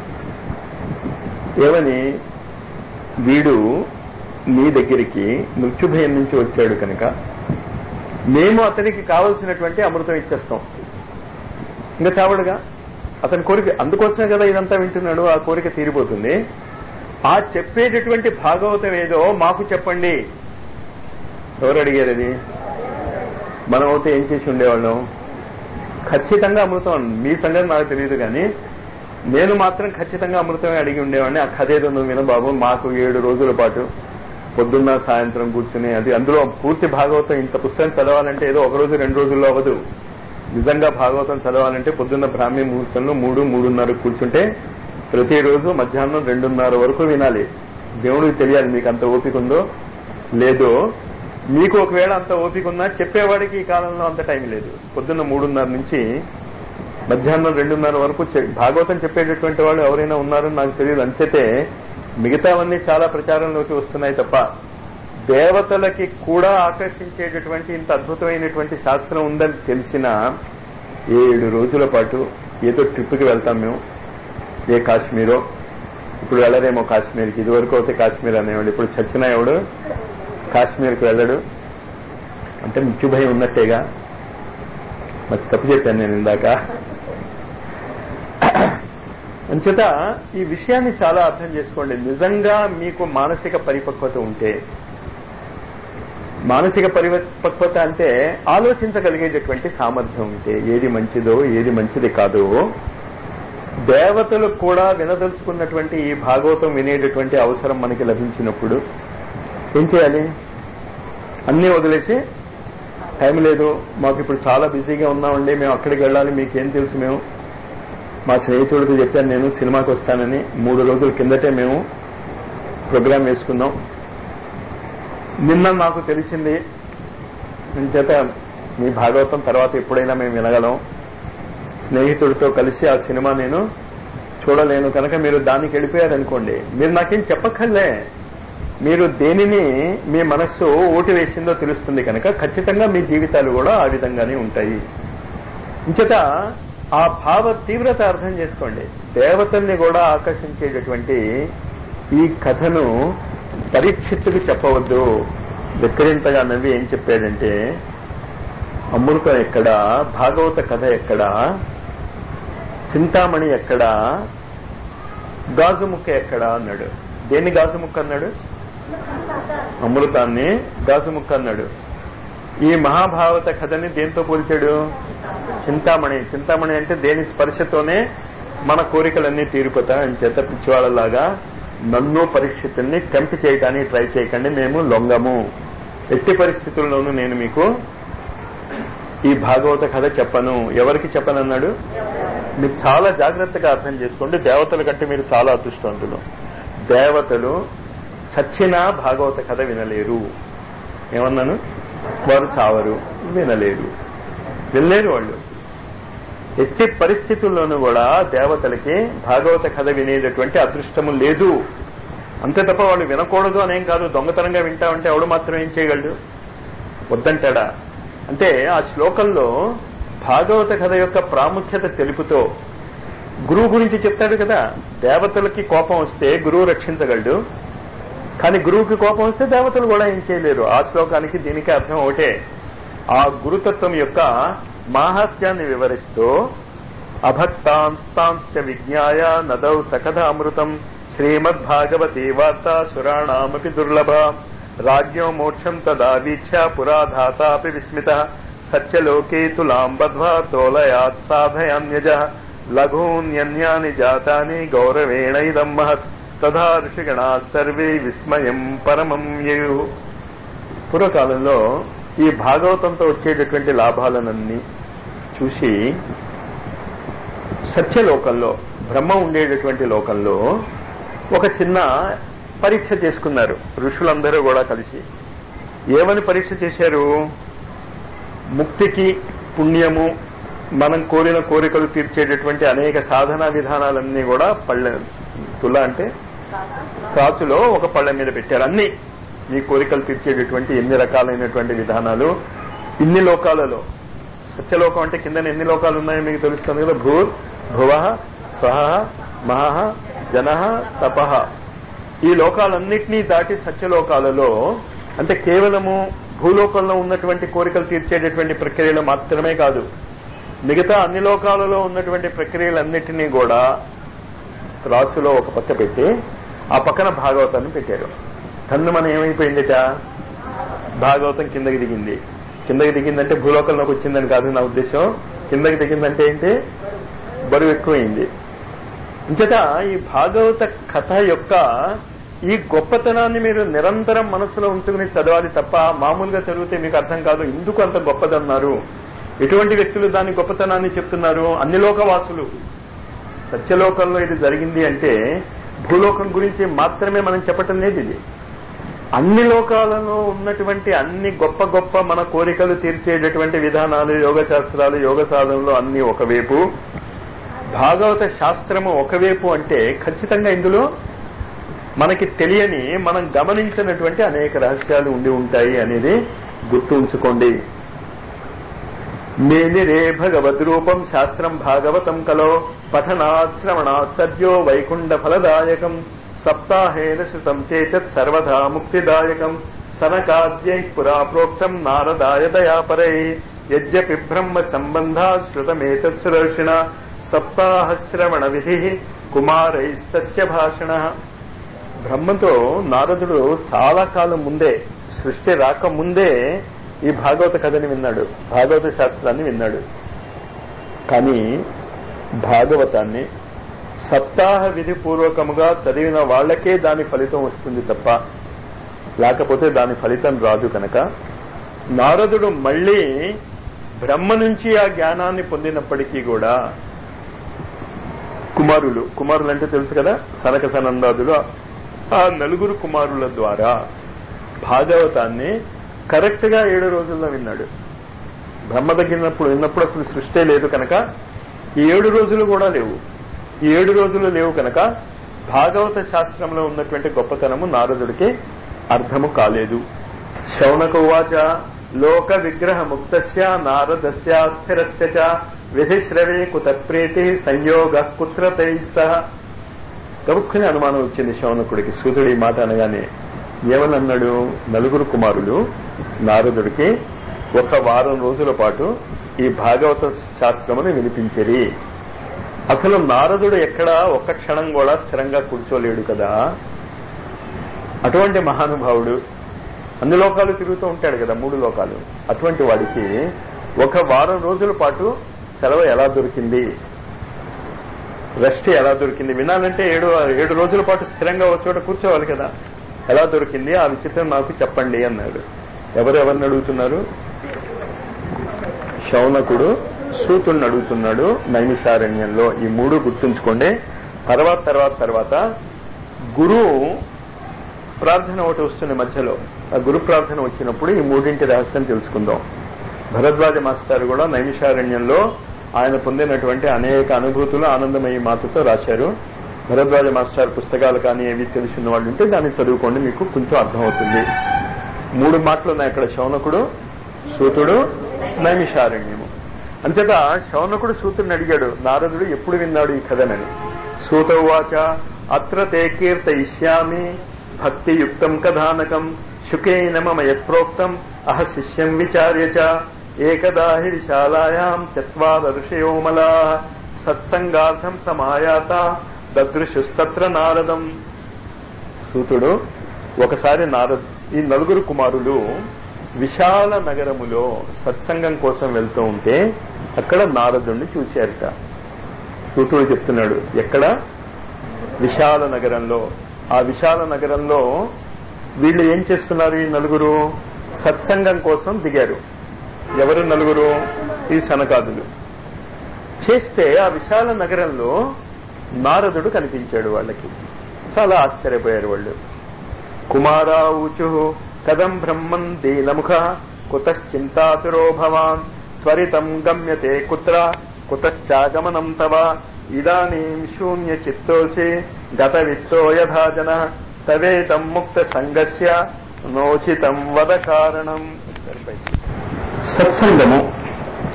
ఏమని? వీడు నీ దగ్గరికి మృత్యుభయం నుంచి వచ్చాడు కనుక మేము అతనికి కావలసినటువంటి అమృతం ఇచ్చేస్తాం, ఇంకా చావడుగా. అతని కోరిక అందుకోసమే కదా ఇదంతా వింటున్నాడు, ఆ కోరిక తీరిపోతుంది. ఆ చెప్పేటటువంటి భాగవతం ఏదో మాకు చెప్పండి. ఎవరు అడిగారు అది? మనం అయితే ఏం చేసి ఉండేవాళ్ళం? ఖచ్చితంగా అమృతం. మీ సంగతి నాకు తెలియదు కానీ నేను మాత్రం ఖచ్చితంగా అమృతమే అడిగి ఉండేవాడిని. ఆ కథ ఏదో నువ్వు విన బాబు, మాకు ఏడు రోజుల పాటు పొద్దున్న సాయంత్రం కూర్చుని, అది అందులో పూర్తి భాగవతం ఇంత పుస్తకం చదవాలంటే ఏదో ఒక రోజు రెండు రోజుల్లో అవ్వదు. నిజంగా భాగవతం చదవాలంటే పొద్దున్న బ్రాహ్మీ ముహూర్తంలో మూడు మూడున్నర కూర్చుంటే ప్రతిరోజు మధ్యాహ్నం రెండున్నర వరకు వినాలి. దేవుడికి తెలియాలి మీకు అంత ఓపిక ఉందో లేదో. మీకు ఒకవేళ అంత ఓపిక ఉన్నా చెప్పేవాడికి ఈ కాలంలో అంత టైం లేదు. పొద్దున్న మూడున్నర నుంచి మధ్యాహ్నం రెండున్నర వరకు భాగవతం చెప్పేటటువంటి వాళ్ళు ఎవరైనా ఉన్నారని నాకు తెలియదు. అంచేతే మిగతావన్నీ చాలా ప్రచారంలోకి వస్తున్నాయి తప్ప దేవతలకి కూడా ఆకర్షించేటటువంటి ఇంత అద్భుతమైనటువంటి శాస్త్రం ఉందని తెలిసిన ఏడు రోజుల పాటు ఏదో ట్రిప్కి వెళ్తాం మేము. ఏ కాశ్మీరో, ఇప్పుడు వెళ్ళరేమో కాశ్మీర్కి, ఇదివరకు అయితే కాశ్మీర్ అనేవాడు, ఇప్పుడు చచ్చినా ఎవడు కాశ్మీర్కి వెళ్ళడు. అంటే మృత్యుభయం ఉన్నట్టేగా. మరి తప్పు చెప్పాను నేను ఇందాక. అంచేత ఈ విషయాన్ని చాలా అర్థం చేసుకోండి. నిజంగా మీకు మానసిక పరిపక్వత ఉంటే, మానసిక పరిపక్వత అంటే ఆలోచించగలిగేటటువంటి సామర్థ్యం ఉంటే, ఏది మంచిదో ఏది మంచిది కాదో, దేవతలు కూడా వినదలుచుకున్నటువంటి ఈ భాగవతం వినేటటువంటి అవసరం మనకి లభించినప్పుడు ఏం చేయాలి? అన్నీ వదిలేసి, టైం లేదు మాకు, ఇప్పుడు చాలా బిజీగా ఉన్నామండి, మేము అక్కడికి వెళ్ళాలి, మీకేం తెలుసు, మేము మా స్నేహితుడికి చెప్పాను నేను సినిమాకి వస్తానని, మూడు రోజుల కిందటే మేము ప్రోగ్రాం వేసుకున్నాం, నిన్న నాకు తెలిసింది, చేత మీ భాగవతం తర్వాత ఎప్పుడైనా మేము వినగలం, స్నేహితుడితో కలిసి ఆ సినిమా నేను చూడలేను కనుక మీరు దానికి వెళ్ళిపోయారనుకోండి, మీరు నాకేం చెప్పక్కర్లే, మీరు దేనిని మీ మనస్సు ఓటు వేసిందో తెలుస్తుంది కనుక ఖచ్చితంగా మీ జీవితాలు కూడా ఆ విధంగానే ఉంటాయి. ఇంచేత ఆ భావ తీవ్రత అర్థం చేసుకోండి. దేవతల్ని కూడా ఆకర్షించేటటువంటి ఈ కథను పరీక్షిత్తుకు చెప్పవద్దు. వెక్కరింతగా నవ్వి ఏం చెప్పాడంటే, అమృతం ఎక్కడా, భాగవత కథ ఎక్కడా, చింతామణి ఎక్కడా, గాజు ముక్క ఎక్కడా అన్నాడు. దేన్ని గాజు ముక్క అన్నాడు? అమృతాన్ని గాజు ముక్క అన్నాడు. ఈ మహాభారత కథని దేంతో పోల్చాడు? చింతామణి. చింతామణి అంటే దేని స్పర్శతోనే మన కోరికలన్నీ తీరిపోతాయి. అని చేత పిచ్చివాళ్ళలాగా నన్ను పరీక్షితుల్ని టెంప్ట్ చేయడానికి ట్రై చేయకండి, మేము లొంగము. ఎట్టి పరిస్థితుల్లోనూ నేను మీకు ఈ భాగవత కథ చెప్పను. ఎవరికి చెప్పనన్నాడు? మీరు చాలా జాగ్రత్తగా అర్థం చేసుకోండి. దేవతల కంటే మీరు చాలా అదృష్టవంతులు. దేవతలు చచ్చినా భాగవత కథ వినలేరు. ఏమన్నాను? వారు చావరు, వినలేరు, వినలేరు వాళ్ళు. ఎట్టి పరిస్థితుల్లోనూ కూడా దేవతలకి భాగవత కథ వినేటటువంటి అదృష్టము లేదు. అంతే తప్ప వాళ్ళు వినకూడదు అనేం కాదు. దొంగతనంగా వింటా ఉంటే ఎవడు మాత్రం ఏం చేయగలడు? వద్దంటాడా? అంటే ఆ శ్లోకంలో భాగవత కథ యొక్క ప్రాముఖ్యత తెలుపుతో గురువు గురించి చెప్తాడు కదా. దేవతలకి కోపం వస్తే గురువు రక్షించగలడు, కానీ గురువుకి కోపం వస్తే దేవతలు కూడా ఏం చేయలేరు. ఆ శ్లోకానికి దీనికి అర్థం ఒకటే. ఆ గురుతత్వం యొక్క మాహాత్యాన్ని వివరిస్తూ అభక్తాంస్తాంశ్చ విజ్ఞాయ నదౌ సకథ అమృతం శ్రీమద్భాగవతే వార్త సురాణామపి దుర్లభ రాజ్యో మోక్షం తదా వీక్ష పురాధాతాపి విస్మిత సత్యలోకే తులాం బధ్వా తోలయాత్ సాధయాన్యజ లఘూన్యన్యాని జాతాని గౌరవేణ ఇదం మహత్ తథా ఋషిగణా సర్వే విస్మయం పరమం యయు. పూర్వకాలంలో ఈ భాగవతంతో వచ్చేటటువంటి లాభాలనన్నీ చూసి సత్యలోకంలో, బ్రహ్మ ఉండేటటువంటి లోకంలో ఒక చిన్న పరీక్ష చేసుకున్నారు ఋషులందరూ కూడా కలిసి. ఏమని పరీక్ష చేశారు? ముక్తికి, పుణ్యము, మనం కోరిన కోరికలు తీర్చేటటువంటి అనేక సాధనా విధానాలన్నీ కూడా పళ్ళ తుల అంటే కాచులో ఒక పళ్ళ మీద పెట్టారు. అన్ని మీ కోరికలు తీర్చేటటువంటి ఎన్ని రకాలైనటువంటి విధానాలు ఇన్ని లోకాలలో సత్యలోకం అంటే కింద ఎన్ని లోకాలు ఉన్నాయో మీకు తెలుస్తుంది కదా. భూర్ భువ స్వహ మహ జన తపః, ఈ లోకాలన్నింటినీ దాటి సత్యలోకాలలో అంటే కేవలము భూలోకంలో ఉన్నటువంటి కోరికలు తీర్చేటటువంటి ప్రక్రియలు మాత్రమే కాదు, మిగతా అన్ని లోకాలలో ఉన్నటువంటి ప్రక్రియలన్నిటినీ కూడా రాసులో ఒక పక్క పెట్టి ఆ పక్కన భాగవతాన్ని పెట్టారు. కన్ను మనం ఏమైపోయిందిట, భాగవతం కిందకి దిగింది. కిందకి దిగిందంటే భూలోకంలోకి వచ్చిందని కాదు నా ఉద్దేశం. కిందకి దిగిందంటే ఏంటి, బరువు ఎక్కువైంది. ఇంతట ఈ భాగవత కథ యొక్క ఈ గొప్పతనాన్ని మీరు నిరంతరం మనసులో ఉంచుకుని చదవాలి తప్ప మామూలుగా చదివితే మీకు అర్థం కాదు. ఎందుకు అంత గొప్పదన్నారు, ఎటువంటి వ్యక్తులు దాని గొప్పతనాన్ని చెప్తున్నారు, అన్ని లోకవాసులు. సత్యలోకంలో ఇది జరిగింది అంటే భూలోకం గురించి మాత్రమే మనం చెప్పటం లేదు. ఇది అన్ని లోకాలలో ఉన్నటువంటి అన్ని గొప్ప గొప్ప మన కోరికలు తీర్చేటటువంటి విధానాలు, యోగ శాస్త్రాలు, యోగ సాధనలు అన్ని ఒకవైపు, భాగవత శాస్త్రము ఒకవైపు అంటే ఖచ్చితంగా ఇందులో మనకి తెలియని, మనం గమనించినటువంటి అనేక రహస్యాలు ఉండి ఉంటాయి అనేది గుర్తు ఉంచుకోండి. మేనిరే భగవద్రూపం శాస్త్రం భాగవతం కలో పఠనాత్ శ్రవణాత్ సద్యో వైకుంఠ ఫలదాయకం సప్తాహేన శృతం చేతత్ సర్వదా ముక్తిదాయకం సనకాద్యై పురా ప్రోక్తం నారదాయ దయాపరై యజ్ఞపి బ్రహ్మ సంబంధా శృతమేతత్ సుదర్శిన సప్తాహ శ్రవణ విధి కుమారైస్తస్య భాషణ. బ్రహ్మతో నారదుడు చాలా కాలం ముందే, సృష్టి రాకముందే ఈ భాగవత కథని విన్నాడు, భాగవత శాస్త్రాన్ని విన్నాడు. కానీ భాగవతాన్ని సప్తాహ విధి పూర్వకముగా చదివిన వాళ్లకే దాని ఫలితం వస్తుంది తప్ప లేకపోతే దాని ఫలితం రాదు. కనుక నారదుడు మళ్లీ బ్రహ్మ నుంచి ఆ జ్ఞానాన్ని పొందినప్పటికీ కూడా కుమారులు కుమారులు అంటే తెలుసు కదా, సనక సనందాదులు, ఆ నలుగురు కుమారుల ద్వారా భాగవతాన్ని కరెక్ట్ గా ఏడు రోజుల్లో విన్నాడు. బ్రహ్మ తగ్గినప్పుడు విన్నప్పుడు అసలు సృష్టి లేదు కనుక ఈ ఏడు రోజులు కూడా లేవు. ఈ ఏడు రోజులు లేవు కనుక భాగవత శాస్త్రంలో ఉన్నటువంటి గొప్పతనము నారదుడికి అర్థము కాలేదు. శౌనక ఉవాచ లోక విగ్రహ ముక్తస్య నారదస్య స్థిరస్య చ విధిశ్రవే కుత ప్రీతి సంయోగ కుత్రతై సహ. గబుక్కుని అనుమానం వచ్చింది శౌనకుడికి. సూతుడి మాట అనగానే ఏమనన్నాడు, నలుగురు కుమారులు నారదుడికి ఒక వారం రోజుల పాటు ఈ భాగవత శాస్త్రమును వినిపించిరి. అసలు నారదుడు ఎక్కడా ఒక్క క్షణం కూడా స్థిరంగా కూర్చోలేడు కదా. అటువంటి మహానుభావుడు అన్ని లోకాలు తిరుగుతూ ఉంటాడు కదా, మూడు లోకాలు. అటువంటి వాడికి ఒక వారం రోజుల పాటు సెలవు ఎలా దొరికింది, రెస్ట్ ఎలా దొరికింది? వినాలంటే ఏడు ఏడు రోజుల పాటు స్థిరంగా ఒక చోట కూర్చోవాలి కదా. ఎలా దొరికింది ఆ విచిత్రం నాకు చెప్పండి అన్నాడు. ఎవరెవరిని అడుగుతున్నారు? శౌనకుడు సూతుడిని అడుగుతున్నాడు నైమిషారణ్యంలో. ఈ మూడు గుర్తుంచుకోండి. తర్వాత తర్వాత తర్వాత గురువు ప్రార్థన ఒకటి వస్తుంది మధ్యలో. ఆ గురు ప్రార్థన వచ్చినప్పుడు ఈ మూడింటి రహస్యం తెలుసుకుందాం. భరద్వాజ మాస్టర్ కూడా నైమిషారణ్యంలో ఆయన పొందినటువంటి అనేక అనుభూతులు ఆనందమయ్యే మాటతో రాశారు. భరద్వాజ మాస్టర్ పుస్తకాలు కానీ ఏవి తెలుసున్న వాళ్ళు ఉంటే దాన్ని చదువుకోండి, మీకు కొంచెం అర్థమవుతుంది. మూడు మాటలు ఉన్నాయి అక్కడ, శౌనకుడు, సూతుడు, నైమిషారణ్యము. అంచేత శౌనకుడు సూతుడిని అడిగాడు, నారదుడు ఎప్పుడు విన్నాడు ఈ కథనని. సూత ఉవాచ అత్ర తే కీర్తయిష్యామి భక్తియుక్తం కథానకం శుకేన మమ యత్ప్రోక్తం అహ శిష్యం విచార్య చ ఏకదా హి శాలాయాం చత్వార ఋషయో మలాః సత్సంగార్థం సమాయాత దదృశుస్తత్ర నారదం. సూతుడు ఒకసారి నారద్ ఈ నలుగురు కుమారులు విశాల నగరములో సత్సంగం కోసం వెళ్తూ ఉంటే అక్కడ నారదుణ్ణి చూశారట. సూతుడు చెప్తున్నాడు, ఎక్కడ? విశాల నగరంలో. ఆ విశాల నగరంలో వీళ్ళు ఏం చేస్తున్నారు? ఈ నలుగురు సత్సంగం కోసం దిగారు. ఎవరు నలుగురు? ఈ సనకాదులు. చేస్తే ఆ విశాల నగరంలో నారదుడు కనిపించాడు వాళ్ళకి. చాలా ఆశ్చర్యపోయారు వాళ్ళు. కుమారా ఊచు కదం బ్రహ్మన్ దీనముఖ కుతశ్చింతాతురో భవాన్ త్వరితం గమ్యతే కుత్ర కుతశ్చాగమనం తవ ఇదానీం శూన్య చిత్తోసి గత విత్తో యథా జన తవేతం ముక్త సంగస్య నోచితం వద కారణం. సత్సంగము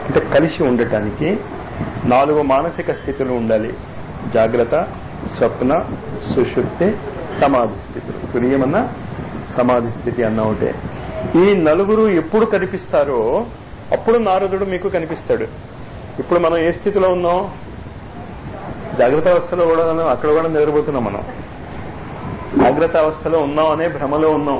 అంటే కలిసి ఉండటానికి నాలుగు మానసిక స్థితులు ఉండాలి. జాగ్రత్త, స్వప్న, సుషుప్తి, సమాధి స్థితులు. తురియమన్న సమాధి స్థితి అన్న ఒకటే. ఈ నలుగురు ఎప్పుడు కనిపిస్తారో అప్పుడు నారదుడు మీకు కనిపిస్తాడు. ఇప్పుడు మనం ఏ స్థితిలో ఉన్నాం? జాగ్రత్త అవస్థలో కూడా అక్కడ కూడా నిద్రపోతున్నాం. మనం జాగ్రత్త అవస్థలో ఉన్నాం అనే భ్రమలో ఉన్నాం.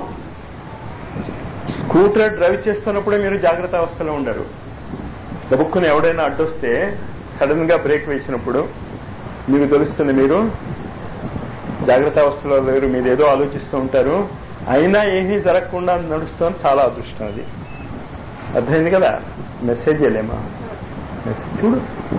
స్కూటర్ డ్రైవ్ చేస్తున్నప్పుడే మీరు జాగ్రత్త అవస్థలో ఉండరు. గబుక్కుని ఎవడైనా అడ్డొస్తే సడన్ గా బ్రేక్ వేసినప్పుడు మీకు తెలుస్తుంది మీరు జాగ్రత్త అవస్థలో లేరు, మీరు ఏదో ఆలోచిస్తూ ఉంటారు. అయినా ఏమీ జరగకుండా నడుస్తుంది. చాలా అదృష్టం అది. అర్థమైంది కదా? మెసేజ్ లేమా? మెసేజ్ చూడు,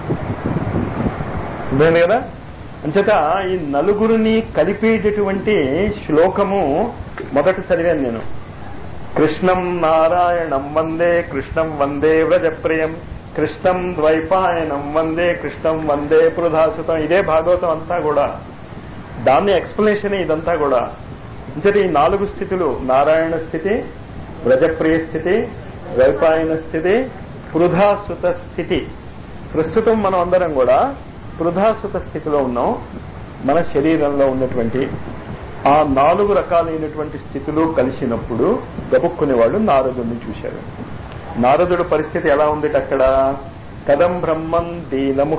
అర్థమైంది కదా? అంచేత ఈ నలుగురిని కలిపేటటువంటి శ్లోకము మొదట చదివాను నేను. కృష్ణం నారాయణం వందే కృష్ణం వందే వ్రజప్రియం కృష్ణం ద్వైపాయనం వందే కృష్ణం వందే పృధాసుతం. ఇదే భాగవతం అంతా కూడా. దాన్ని ఎక్స్ప్లెనేషన్ ఇదంతా కూడా. అంటే ఈ నాలుగు స్థితులు, నారాయణ స్థితి, వ్రజప్రియ స్థితి, ద్వైపాయన స్థితి, పృధాసుత స్థితి. ప్రస్తుతం మనం అందరం కూడా పృధాసుత స్థితిలో ఉన్నాం. మన శరీరంలో ఉన్నటువంటి ఆ నాలుగు రకాలైనటువంటి స్థితులు కలిసినప్పుడు గబుక్కునే వాళ్ళు నారదుడిని చూశారు. నారదుడు పరిస్థితి ఎలా ఉంది అక్కడ? కదం బ్రహ్మం దీనముఖ.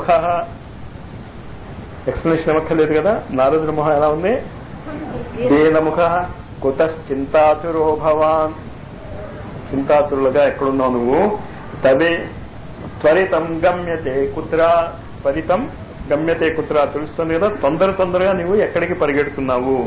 ఎక్స్ప్లెనేషన్ ఇవ్వక్కర్లేదు కదా. నారదుడి మొహం ఎలా ఉంది? దీనముఖ. కుతశ్చింతాతురో భవాన్. చింతాతురులుగా ఎక్కడున్నావు నువ్వు? తవే త్వరితం గమ్యతే కుత్ర. త్వరితం గమ్యతే కుత్ర తెలుస్తుంది కదా. తొందర తొందరగా నువ్వు ఎక్కడికి పరిగెడుతున్నావు?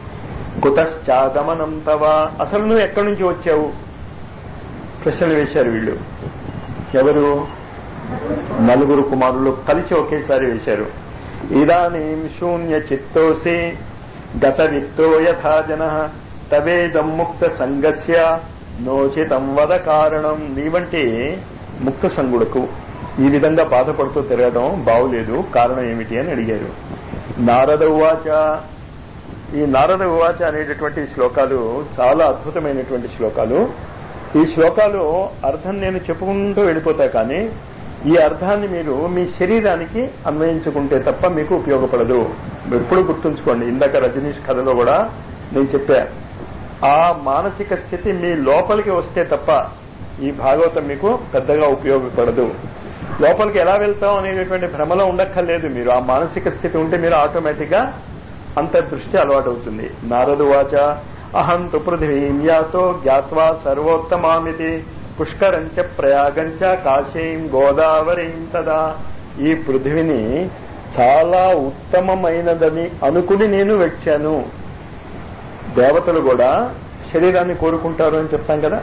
కుతశ్చాగమనం తవ. అసలు నువ్వు ఎక్కడి నుంచి వచ్చావు? ప్రశ్నలు వేశారు వీళ్ళు. ఎవరు? నలుగురు కుమారులు కలిసి ఒకేసారి వేశారు. ఇదానీం శూన్య చిత్తోసి గత విత్తో యథా జన తవేదం ముక్త సంగస్య నోచితం వద కారణం. నీవంటి ముక్త సంగుడుకు ఈ విధంగా బాధపడుతూ తిరగడం బావులేదు, కారణం ఏమిటి అని అడిగారు. నారద ఉవాచ. ఈ నారద ఉవాచ అనేటటువంటి శ్లోకాలు చాలా అద్భుతమైనటువంటి శ్లోకాలు. ఈ శ్లోకాలు అర్థం నేను చెప్పుకుంటూ వెళ్ళిపోతా, కానీ ఈ అర్థాన్ని మీరు మీ శరీరానికి అన్వయించుకుంటే తప్ప మీకు ఉపయోగపడదు. ఎప్పుడు గుర్తుంచుకోండి. ఇందాక రజనీష్ కథలో కూడా నేను చెప్పా, ఆ మానసిక స్థితి మీ లోపలికి వస్తే తప్ప ఈ భాగవతం మీకు పెద్దగా ఉపయోగపడదు. లోపలికి ఎలా వెళ్తాం అనేటటువంటి భ్రమలో ఉండక్కర్లేదు మీరు. ఆ మానసిక స్థితి ఉంటే మీరు ఆటోమేటిక్ గా అంతర్దృష్టి అలవాటు అవుతుంది. నారదు వాచ అహం తు పృథివీం యాతో జ్ఞాత్వా సర్వోత్తమామితి పుష్కరంచ ప్రయాగంచ కాశీం గోదావరీం తదా. ఈ పృథివిని చాలా ఉత్తమమైనదని అనుకుని నేను వచ్చాను. దేవతలు కూడా శరీరాన్ని కోరుకుంటారు అని చెప్తాం కదా.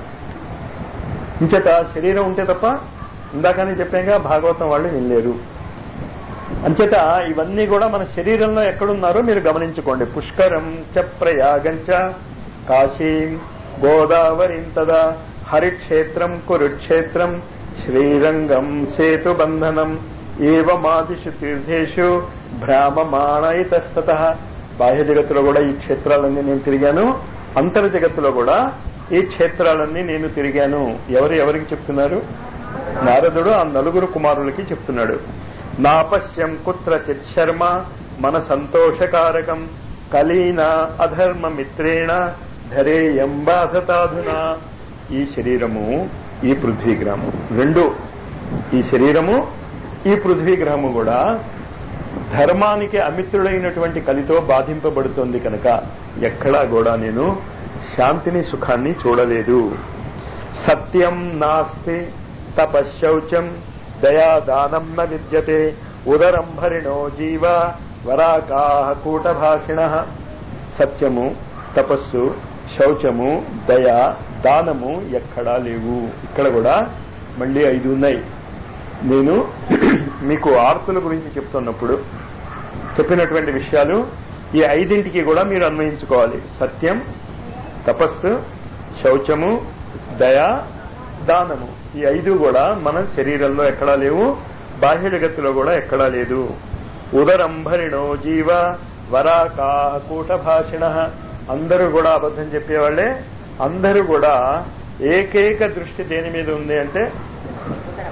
ఇంచేత శరీరం ఉంటే తప్ప ఇందాకనే చెప్పాక భాగవతం వాళ్ళు వినలేరు. అంచేత ఇవన్నీ కూడా మన శరీరంలో ఎక్కడున్నారో మీరు గమనించుకోండి. పుష్కరం చ ప్రయాగంచ కాశీం గోదావరీం తదా హరిక్షేత్రం కురుక్షేత్రం శ్రీరంగం సేతుబంధనం ఏవమాదిషు తీర్థేషు భ్రామమాణయితస్తతః. బాహ్య జగత్తులో కూడా ఈ క్షేత్రాలన్నీ నేను తిరిగాను, అంతర్ జగత్తులో కూడా ఈ క్షేత్రాలన్నీ నేను తిరిగాను. ఎవరు ఎవరికి చెప్తున్నారు? నారదుడు ఆ నలుగురు కుమారులకి చెప్తున్నాడు. నాపశ్యం కుత్రచిత్ శర్మ మన సంతోషకారకం కలీన అధర్మ మిత్రేణ ధరేయం బాధతాధునా. ఈ శరీరము, ఈ పృథ్వీగ్రహము రెండు, ఈ శరీరము ఈ పృథ్వీగ్రహము కూడా ధర్మానికి అమిత్రుడైనటువంటి కలితో బాధింపబడుతోంది కనుక ఎక్కడా కూడా నేను శాంతిని సుఖాన్ని చూడలేదు. సత్యం నాస్తి తపశౌచం దయాదానం న విద్యతే ఉదరంభరిణో జీవ వరాకాహ కూటభాషిణ. సత్యము, తపస్సు, శౌచము, దయ, దానము ఎక్కడా లేవు. ఇక్కడ కూడా మళ్ళీ ఐదు ఉన్నాయి. నేను మీకు ఆర్తుల గురించి చెప్తున్నప్పుడు చెప్పినటువంటి విషయాలు ఈ ఐదింటికి కూడా మీరు అన్వయించుకోవాలి. సత్యం, తపస్సు, శౌచము, దయ, దానము. ఈ ఐదు కూడా మన శరీరంలో ఎక్కడా లేవు, బాహ్య జగత్తులో కూడా ఎక్కడా లేదు. ఉదరంభరిణో జీవ వరాకాహ కూటభాషిణ. అందరూ కూడా అబద్ధం చెప్పేవాళ్లే. అందరూ కూడా ఏకైక దృష్టి దేని మీద ఉంది అంటే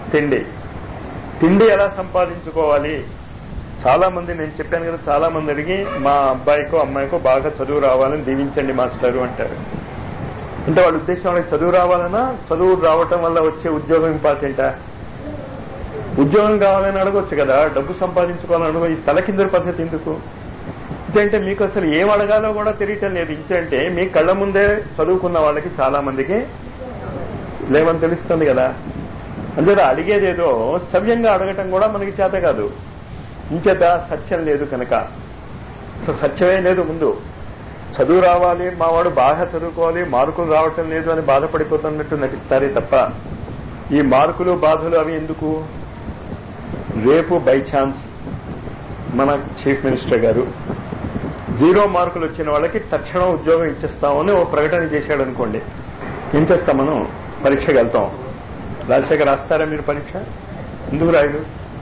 తిండి. తిండి ఎలా సంపాదించుకోవాలి? చాలా మంది, నేను చెప్పాను కదా, చాలా మంది అడిగి మా అబ్బాయికో అమ్మాయికో బాగా చదువు రావాలని దీవించండి మాస్టారు అంటారు. అంటే వాళ్ళ ఉద్దేశం వాళ్ళకి చదువు రావాలన్నా చదువు రావటం వల్ల వచ్చే ఉద్యోగం ఇంపార్టెంటా? ఉద్యోగం కావాలని అడగొచ్చు కదా, డబ్బు సంపాదించుకోవాలని అడగ. ఈ తలకిందుల పద్ధతి ఎందుకు? ఇంకంటే మీకు అసలు ఏం అడగాలో కూడా తెలియటం లేదు. ఇంకంటే మీ కళ్ళ ముందే చదువుకున్న వాళ్ళకి చాలా మందికి లేవని తెలుస్తుంది కదా. అంతేదా అడిగేదేదో సవ్యంగా అడగటం కూడా మనకి చేత కాదు. ఇంచేత సత్యం లేదు కనుక. సో సత్యమే లేదు. ముందు చదువు రావాలి, మావాడు బాగా చదువుకోవాలి, మార్కులు రావటం లేదు అని బాధపడిపోతున్నట్టు నటిస్తారే తప్ప ఈ మార్కులు బాధలు అవి ఎందుకు? రేపు బై ఛాన్స్ మన చీఫ్ మినిస్టర్ గారు జీరో మార్కులు వచ్చిన వాళ్ళకి తక్షణం ఉద్యోగం ఇచ్చేస్తామని ఓ ప్రకటన చేశాడు అనుకోండి. ఏం చేస్తాం మనం? పరీక్షకు వెళ్తాం. రాజశేఖర్ రాస్తారా మీరు పరీక్ష? ఎందుకు రాయడు?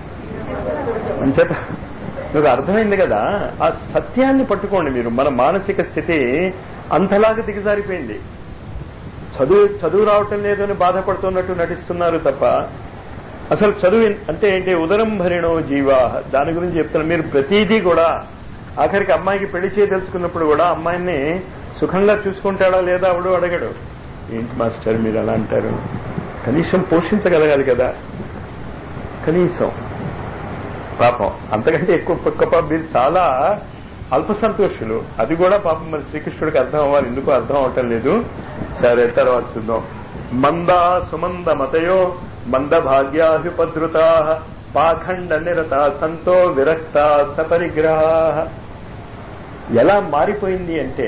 అంచేత మీకు అర్థమైంది కదా. ఆ సత్యాన్ని పట్టుకోండి మీరు. మన మానసిక స్థితి అంతలాగా దిగజారిపోయింది. చదువు చదువు రావటం లేదని బాధపడుతున్నట్టు నటిస్తున్నారు తప్ప అసలు చదువు అంటే ఏంటి? ఉదరం భరిణో జీవా, దాని గురించి చెప్తున్నారు. మీరు ప్రతిదీ కూడా ఆఖరికి అమ్మాయికి పెళ్లి చేయదలుచుకున్నప్పుడు కూడా అమ్మాయిని సుఖంగా చూసుకుంటాడా లేదా అవడు అడగడు. ఏంటి మాస్టర్ మీరు అలా అంటారు? కనీసం పోషించగలగాలి కదా. కనీసం పాపం అంతకంటే ఎక్కువ పక్క మీరు చాలా అల్ప సంతోషులు. అది కూడా పాపం మరి శ్రీకృష్ణుడికి అర్థం అవ్వాలి. ఎందుకు అర్థం అవటం లేదు? సరే తర్వాత చూద్దాం. మందా సుమంద మతయో మంద భాగ్యాభ్యుపద్రుత పాఖండ నిరత సంతో విరక్త సపరిగ్రహ. ఎలా మారిపోయింది అంటే,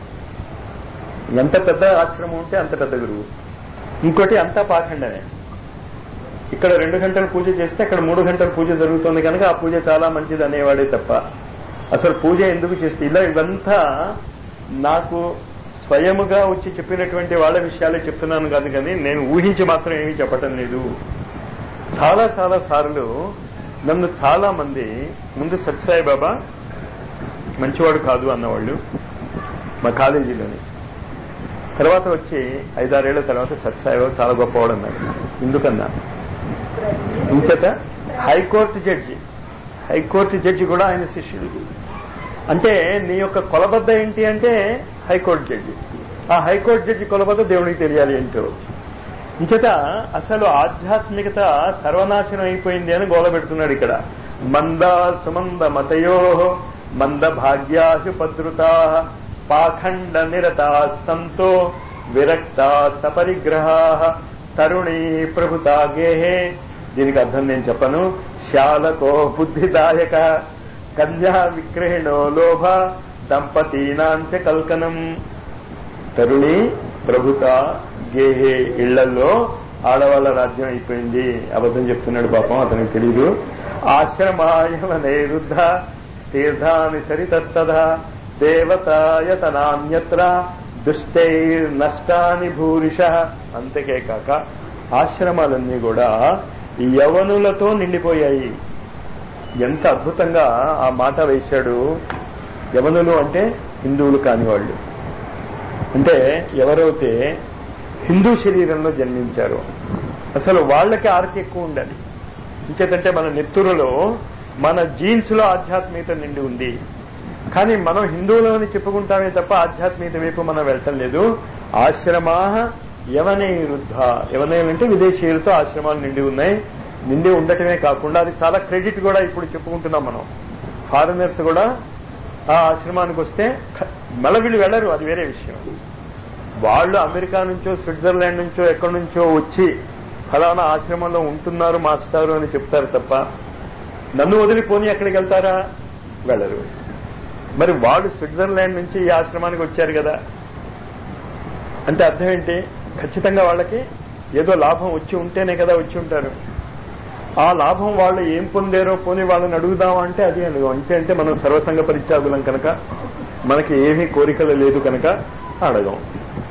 ఎంత పెద్ద ఆశ్రమం ఉంటే అంత పెద్ద గురువు. ఇంకోటి అంతా పాఖండనే. ఇక్కడ రెండు గంటలు పూజ చేస్తే అక్కడ మూడు గంటల పూజ జరుగుతుంది కనుక ఆ పూజ చాలా మంచిది అనేవాడే తప్ప అసలు పూజ ఎందుకు చేస్తే ఇలా ఇవంతా నాకు స్వయముగా వచ్చి చెప్పినటువంటి వాళ్ళ విషయాలే చెప్తున్నాను కాదు, కానీ నేను ఊహించి మాత్రం ఏమీ చెప్పటం లేదు. చాలా చాలా సార్లు నన్ను చాలా మంది ముందు సత్యసాయి బాబా మంచివాడు కాదు అన్నవాళ్ళు మా కాలేజీలోని. తర్వాత వచ్చి ఐదారేళ్ల తర్వాత సత్యసాయి బాబా చాలా గొప్పవాడు అన్నాడు. ఎందుకన్నా? ఇంచేత హైకోర్టు జడ్జి హైకోర్టు జడ్జి కూడా ఆయన శిష్యుడు. అంటే నీ యొక్క కొలబద్ద ఏంటి అంటే హైకోర్టు జడ్జి. ఆ హైకోర్టు జడ్జి కొలబద్ద దేవుడికి తెలియాలి ఏంటో. ఇంచేత అసలు ఆధ్యాత్మికత సర్వనాశనం అయిపోయింది అని గోల పెడుతున్నాడు ఇక్కడ. మంద సుమంద మతయో మంద భాగ్యాశుపద్రుతా పాఖండ నిరత సంతో విరక్త సపరిగ్రహ తరుణీ ప్రభుతా గేహే. దీనికి అర్థం నేను చెప్పను. శాలకో బుద్ధిదాయక కన్యా విక్రహణో లోభ దంపతీనాంచ కల్కనం. తరుణి ప్రభుత గేహే. ఇళ్లలో ఆడవాళ్ల రాజ్యం అయిపోయింది. అబద్ధం చెప్తున్నాడు పాపం, అతనికి తెలీదు. ఆశ్రమాయమనే వృద్ధ తీర్థాని సరితస్తద దేవతాయతనాన్యత్ర దుష్టైర్నష్టాని భూరిష. అంతేకాక ఆశ్రమాలన్నీ కూడా యవనులతో నిండిపోయాయి. ఎంత అద్భుతంగా ఆ మాట వేశాడు. యవనులు అంటే హిందువులు కాని వాళ్ళు, అంటే ఎవరైతే హిందూ శరీరంలో జన్మించారో అసలు వాళ్ళకి ఆర్తి ఎక్కువ ఉండాలి. ఇంకేదంటే మన నెత్తురులో మన జీన్స్ లో ఆధ్యాత్మికత నిండి ఉంది. కానీ మనం హిందువులని చెప్పుకుంటామే తప్ప ఆధ్యాత్మికత వైపు మనం వెళ్ళటం లేదు. ఆశ్రమా యవనే వృద్ధ. యవనేలంటే విదేశీయులతో ఆశ్రమాలు నిండి ఉన్నాయి. నిండి ఉండటమే కాకుండా అది చాలా క్రెడిట్ కూడా ఇప్పుడు చెప్పుకుంటున్నాం మనం. ఫారినర్స్ కూడా ఆ ఆశ్రమానికి వస్తే మళ్ళీ వీళ్ళు వెళ్ళరు, అది వేరే విషయం. వాళ్ళు అమెరికా నుంచో స్విట్జర్లాండ్ నుంచో ఎక్కడి నుంచో వచ్చి ఫలానా ఆశ్రమంలో ఉంటున్నారు మాస్టారు అని చెప్తారు తప్ప నన్ను వదిలిపోని ఎక్కడికి వెళ్తారా? వెళ్ళరు. మరి వాళ్ళు స్విట్జర్లాండ్ నుంచి ఈ ఆశ్రమానికి వచ్చారు కదా అంటే అర్థం ఏంటి? ఖచ్చితంగా వాళ్ళకి ఏదో లాభం వచ్చి ఉంటేనే కదా వచ్చి ఉంటారు. ఆ లాభం వాళ్ళు ఏం పొందారో పోనీ వాళ్ళని అడుగుదామా అంటే అది అడుగు. అంటే మనం సర్వసంగ పరిత్యాగులం కనుక మనకి ఏమీ కోరికలు లేదు కనుక అడగం.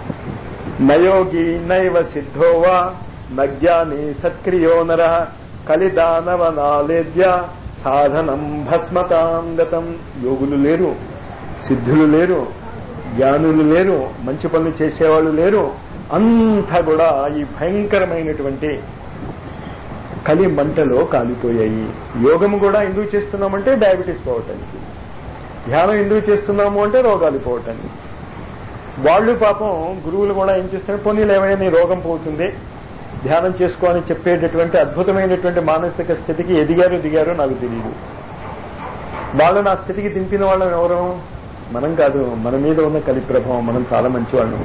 నయోగి నైవ సిద్ధోవా నజ్ఞాని సత్క్రియో నర కలిదానవనాలేద్య సాధనం భస్మతాంగతం. యోగులు లేరు, సిద్ధులు లేరు, జ్ఞానులు లేరు, మంచి పనులు చేసేవాళ్ళు లేరు. అంతా కూడా ఈ భయంకరమైనటువంటి కలి మంటలో కాలిపోయాయి. యోగము కూడా ఎందుకు చేస్తున్నామంటే డయాబెటీస్ పోవటానికి, ధ్యానం ఎందుకు చేస్తున్నాము అంటే రోగాలు పోవటానికి. వాళ్ళు పాపం గురువులు కూడా ఏం చేస్తారు, పోనీలు ఏమైనా నీ రోగం పోతుంది ధ్యానం చేసుకో అని చెప్పేటటువంటి అద్భుతమైనటువంటి మానసిక స్థితికి ఎదిగారు దిగారో నాకు తెలియదు. వాళ్ళు నా స్థితికి దింపిన వాళ్ళం ఎవరు? మనం కాదు, మన మీద ఉన్న కలి ప్రభావం. మనం చాలా మంచివాళ్ళం.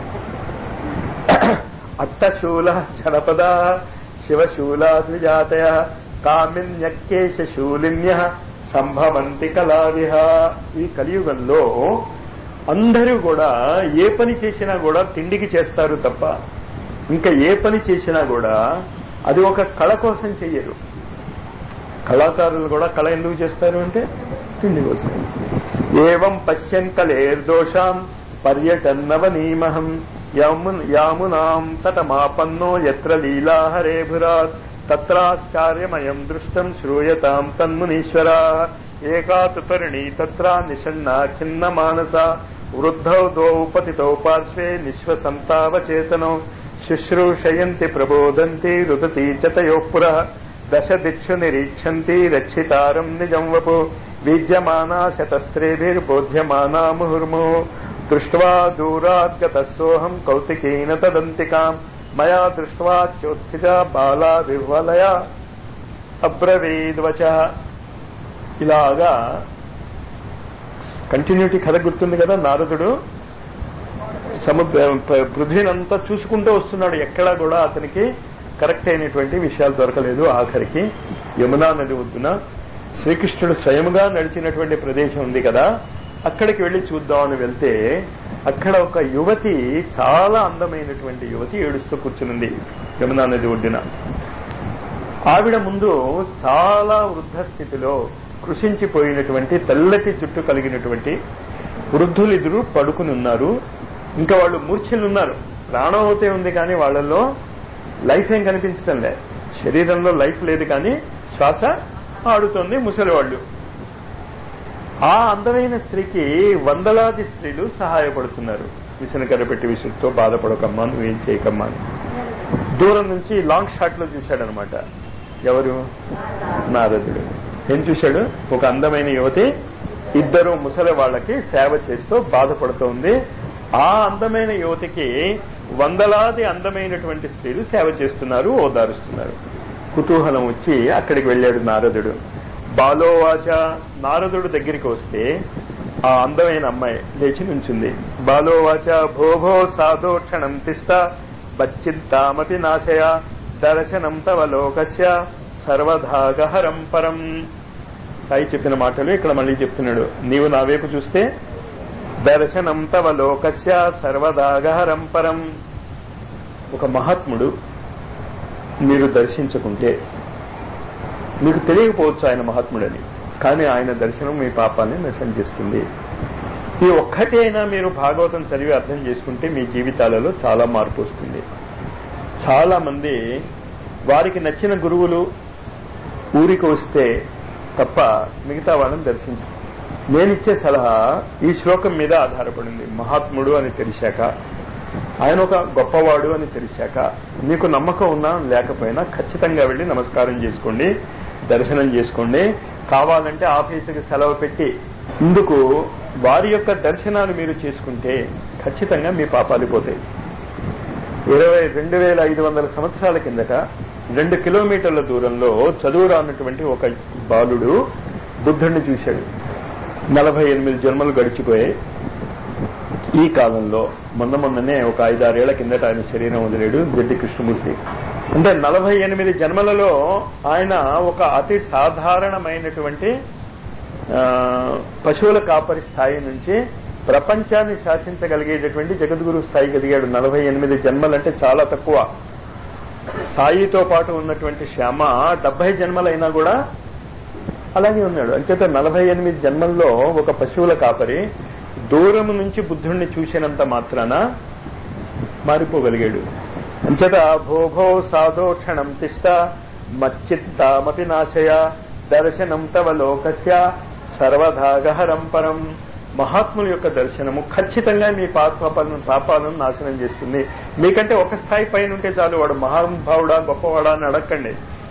అట్టశూల జనపద శివశూలాద్విజాతయ కామిన్యకేశ శూలిన్య సంభవంతి కళావిహ. ఈ కలియుగంలో అందరూ కూడా ఏ పని చేసినా కూడా తిండికి చేస్తారు తప్ప ఇంకా ఏ పని చేసినా కూడా అది ఒక కళ కోసం చెయ్యరు. కళాకారులు కూడా కళ ఎందుకు చేస్తారు అంటే తిండి కోసం. ఏవం పశ్యన్ కళేర్దోషాం పర్యటన్నవనీమహం యామునాం తటమాపన్నో యత్ర లీలా హరేభురాత్ తత్రాశ్చర్యమయం దృష్టం శ్రూయతాం తన్మునీశ్వర. ఏకాతుతరుణీ తత్రా నిషన్నా ఖిన్న మానస వృద్ధౌ ద్వౌ పతితౌ పార్శ్వే నిశ్వసంతావచేతనో శుశ్రూషయంతి ప్రబోధంతి రుదతి చతయోఃపుర దశ దిక్షు నిరీక్షంతి రక్షితారం నిజం వపు వీజ్యమానా శతస్త్రేభిర్బోధ్యమానా ముహుర్ము దృష్ట్వా దూరాద్గతసోహం కౌతికేన తదంతికాం మయా దృష్ట్వా చోత్థిత బాలా విహ్వలయ అబ్రవీద్వచ. ఇలాగా కంటిన్యూటీ కథ గుర్తుంది కదా. నారదుడు సముద్ర పృథ్వీనంతా చూసుకుంటూ వస్తున్నాడు, ఎక్కడా కూడా అతనికి కరెక్ట్ అయినటువంటి విషయాలు దొరకలేదు. ఆఖరికి యమునా నది ఒడ్డున శ్రీకృష్ణుడు స్వయముగా నడిచినటువంటి ప్రదేశం ఉంది కదా, అక్కడికి వెళ్లి చూద్దామని వెళ్తే అక్కడ ఒక యువతి, చాలా అందమైనటువంటి యువతి ఏడుస్తూ కూర్చునుంది యమునా నది ఒడ్డున. ఆవిడ ముందు చాలా వృద్ధ స్థితిలో కృషించిపోయినటువంటి తెల్లటి జుట్టు కలిగినటువంటి వృద్ధులిద్దరూ పడుకుని ఉన్నారు. ఇంకా వాళ్ళు మూర్ఛలున్నారు. ప్రాణం అవుతే ఉంది కానీ వాళ్ళల్లో లైఫ్ ఏం కనిపించడం లే. శరీరంలో లైఫ్ లేదు కానీ శ్వాస ఆడుతోంది ముసలివాళ్లు. ఆ అందమైన స్త్రీకి వందలాది స్త్రీలు సహాయపడుతున్నారు. విసిన కరపెట్టి విసురుతో బాధపడకమ్మా, నువ్వేం చేయకమ్మా. దూరం నుంచి లాంగ్ షాట్ లో చూశాడనమాట. ఎవరు? నారదుడు. ఏం చూశాడు? ఒక అందమైన యువతి ఇద్దరు ముసలి వాళ్ళకి సేవ చేస్తూ బాధపడుతోంది. ఆ అందమైన యువతికి వందలాది అందమైనటువంటి స్త్రీలు సేవ చేస్తున్నారు, ఓదారుస్తున్నారు. కుతూహలం వచ్చి అక్కడికి వెళ్ళాడు నారదుడు. బాలోవాచ. నారదుడు దగ్గరికి వస్తే ఆ అందమైన అమ్మాయి లేచి నుంచుంది. బాలోవాచ భోభో సాధో క్షణం తిష్ట బచ్చిద్దామపి నాశయ దర్శనం తవ లోకస్య సర్వధాగహరం పరం. సాయి చెప్పిన మాటలు ఇక్కడ మళ్ళీ చెప్తున్నాడు. నీవు నా వైపు చూస్తే దర్శనం తవ లోకస్య సర్వదాగహరం పరం. ఒక మహాత్ముడు మీరు దర్శించుకుంటే మీకు తెలియకపోవచ్చు ఆయన మహాత్ముడని, కానీ ఆయన దర్శనం మీ పాపాన్ని నశం చేస్తుంది. ఈ ఒక్కటి అయినా మీరు భాగవతం చదివి అర్థం చేసుకుంటే మీ జీవితాలలో చాలా మార్పు వస్తుంది. చాలా మంది వారికి నచ్చిన గురువులు ఊరికి వస్తే తప్ప మిగతా వాళ్ళని దర్శించారు. నేనిచ్చే సలహా ఈ శ్లోకం మీద ఆధారపడింది. మహాత్ముడు అని తెలిసాక, ఆయన ఒక గొప్పవాడు అని తెలిసాక, మీకు నమ్మకం ఉన్నా లేకపోయినా ఖచ్చితంగా వెళ్లి నమస్కారం చేసుకోండి, దర్శనం చేసుకోండి. కావాలంటే ఆఫీసుకి సెలవు పెట్టి ఇందుకు వారి యొక్క దర్శనాలు మీరు చేసుకుంటే ఖచ్చితంగా మీ పాపాలు పోతాయి. ఇరవై రెండు వేల ఐదు వందల సంవత్సరాల కిందట రెండు కిలోమీటర్ల దూరంలో చదువు రానటువంటి ఒక బాలుడు బుద్ధుడిని చూశాడు. నలభై ఎనిమిది జన్మలు గడిచిపోయాయి. ఈ కాలంలో మొన్న మొన్ననే ఒక ఐదారేళ్ల కిందట ఆయన శరీరం వదిలేడు రెడ్డి కృష్ణమూర్తి. అంటే నలభై ఎనిమిది జన్మలలో ఆయన ఒక అతి సాధారణమైనటువంటి పశువుల కాపరి స్థాయి నుంచి ప్రపంచాన్ని శాసించగలిగేటటువంటి జగద్గురు స్థాయికి ఎదిగాడు. నలభై ఎనిమిది జన్మలంటే చాలా తక్కువ. సాయితో పాటు ఉన్నటువంటి శ్యామ డెబ్బై జన్మలైనా కూడా అలాగే ఉన్నాడు. అంచేత నలభై ఎనిమిది జన్మల్లో ఒక పశువుల కాపరి దూరం నుంచి బుద్ధుణ్ణి చూసినంత మాత్రాన మారిపోగలిగాడు. అంచేత భోభో సాధో క్షణం తిష్ట మచ్చిత్తామపి నాశయ దర్శనం తవ లోకస్య సర్వధాగహరం పరం. మహాత్ముల యొక్క దర్శనము ఖచ్చితంగా మీ పాపాలను పాపాలను నాశనం చేస్తుంది. మీకంటే ఒక స్థాయి పైన ఉంటే చాలు, వాడు మహానుభావుడా గొప్పవాడా అని అడగండి.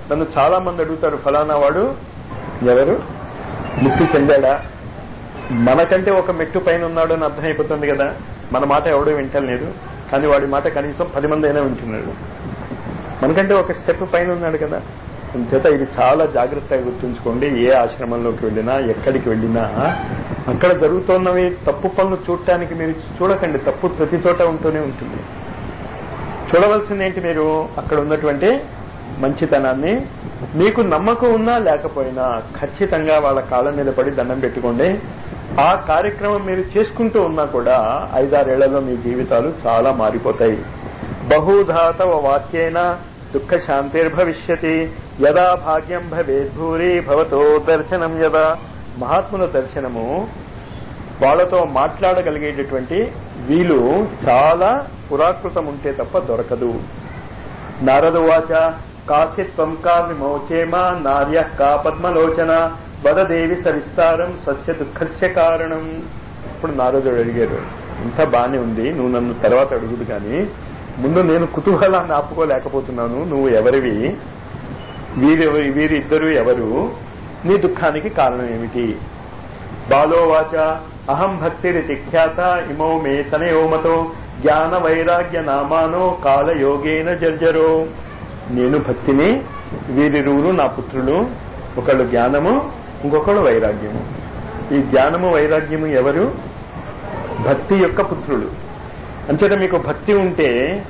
నన్ను చాలా మంది అడుగుతారు, ఫలానా వాడు ఎవరు, ముక్తి చెందాడా? మనకంటే ఒక మెట్టు పైన ఉన్నాడు అని అర్థమైపోతుంది కదా. మన మాట ఎవడో వింటలేదు, కానీ వాడి మాట కనీసం పది మంది అయినా వింటున్నాడు. మనకంటే ఒక స్టెప్ పైన ఉన్నాడు కదా. చేత ఇది చాలా జాగ్రత్తగా గుర్తుంచుకోండి. ఏ ఆశ్రమంలోకి వెళ్ళినా, ఎక్కడికి వెళ్ళినా అక్కడ జరుగుతున్నవి తప్పు పనులు చూడటానికి మీరు చూడకండి. తప్పు ప్రతి చోట ఉంటూనే ఉంటుంది. చూడవలసింది ఏంటి? మీరు అక్కడ ఉన్నటువంటి మంచితనాన్ని. మీకు నమ్మకం ఉన్నా లేకపోయినా ఖచ్చితంగా వాళ్ళ కాళ్ళ మీద పడి దండం పెట్టుకోండి. ఆ కార్యక్రమం మీరు చేసుకుంటూ ఉన్నా కూడా ఐదారేళ్లలో మీ జీవితాలు చాలా మారిపోతాయి. బహుధాతవ వాక్యేన దుఃఖ శాంతిర్భవిష్యతి యదా భాగ్యం భవేద్భూరి భవతో దర్శనం యదా. మహాత్ముల దర్శనము, వాళ్ళతో మాట్లాడగలిగేటటువంటి వీలు చాలా పురాకృతం ఉంటే తప్ప దొరకదు. నారదవాచ కాశిత్వం కా విమోచేమా నార్య కా పద్మలోచన వదదేవి సవిస్తారం స్వస్య దుఃఖస్య కారణం. ఇప్పుడు నారదుడు అడిగారు, ఇంత బానే ఉంది, నువ్వు నన్ను తర్వాత అడుగుదు కానీ ముందు నేను కుతూహలాన్ని ఆపుకోలేకపోతున్నాను. నువ్వు ఎవరివి, వీరి వీరిద్దరూ ఎవరు, నీ దుఃఖానికి కారణం ఏమిటి? బాలోవాచ అహం భక్తిరితి ఖ్యాత ఇమౌ మే తనయోమతో జ్ఞాన వైరాగ్య నామానో కాలయోగేన జర్జరో. నేను భక్తిని, వీరిరువురు నా పుత్రులు. ఒకళ్ళు జ్ఞానము, ఇంకొకళ్ళు వైరాగ్యము. ఈ జ్ఞానము వైరాగ్యము ఎవరు? భక్తి యొక్క పుత్రులు. అంచేత మీకు భక్తి ఉంటే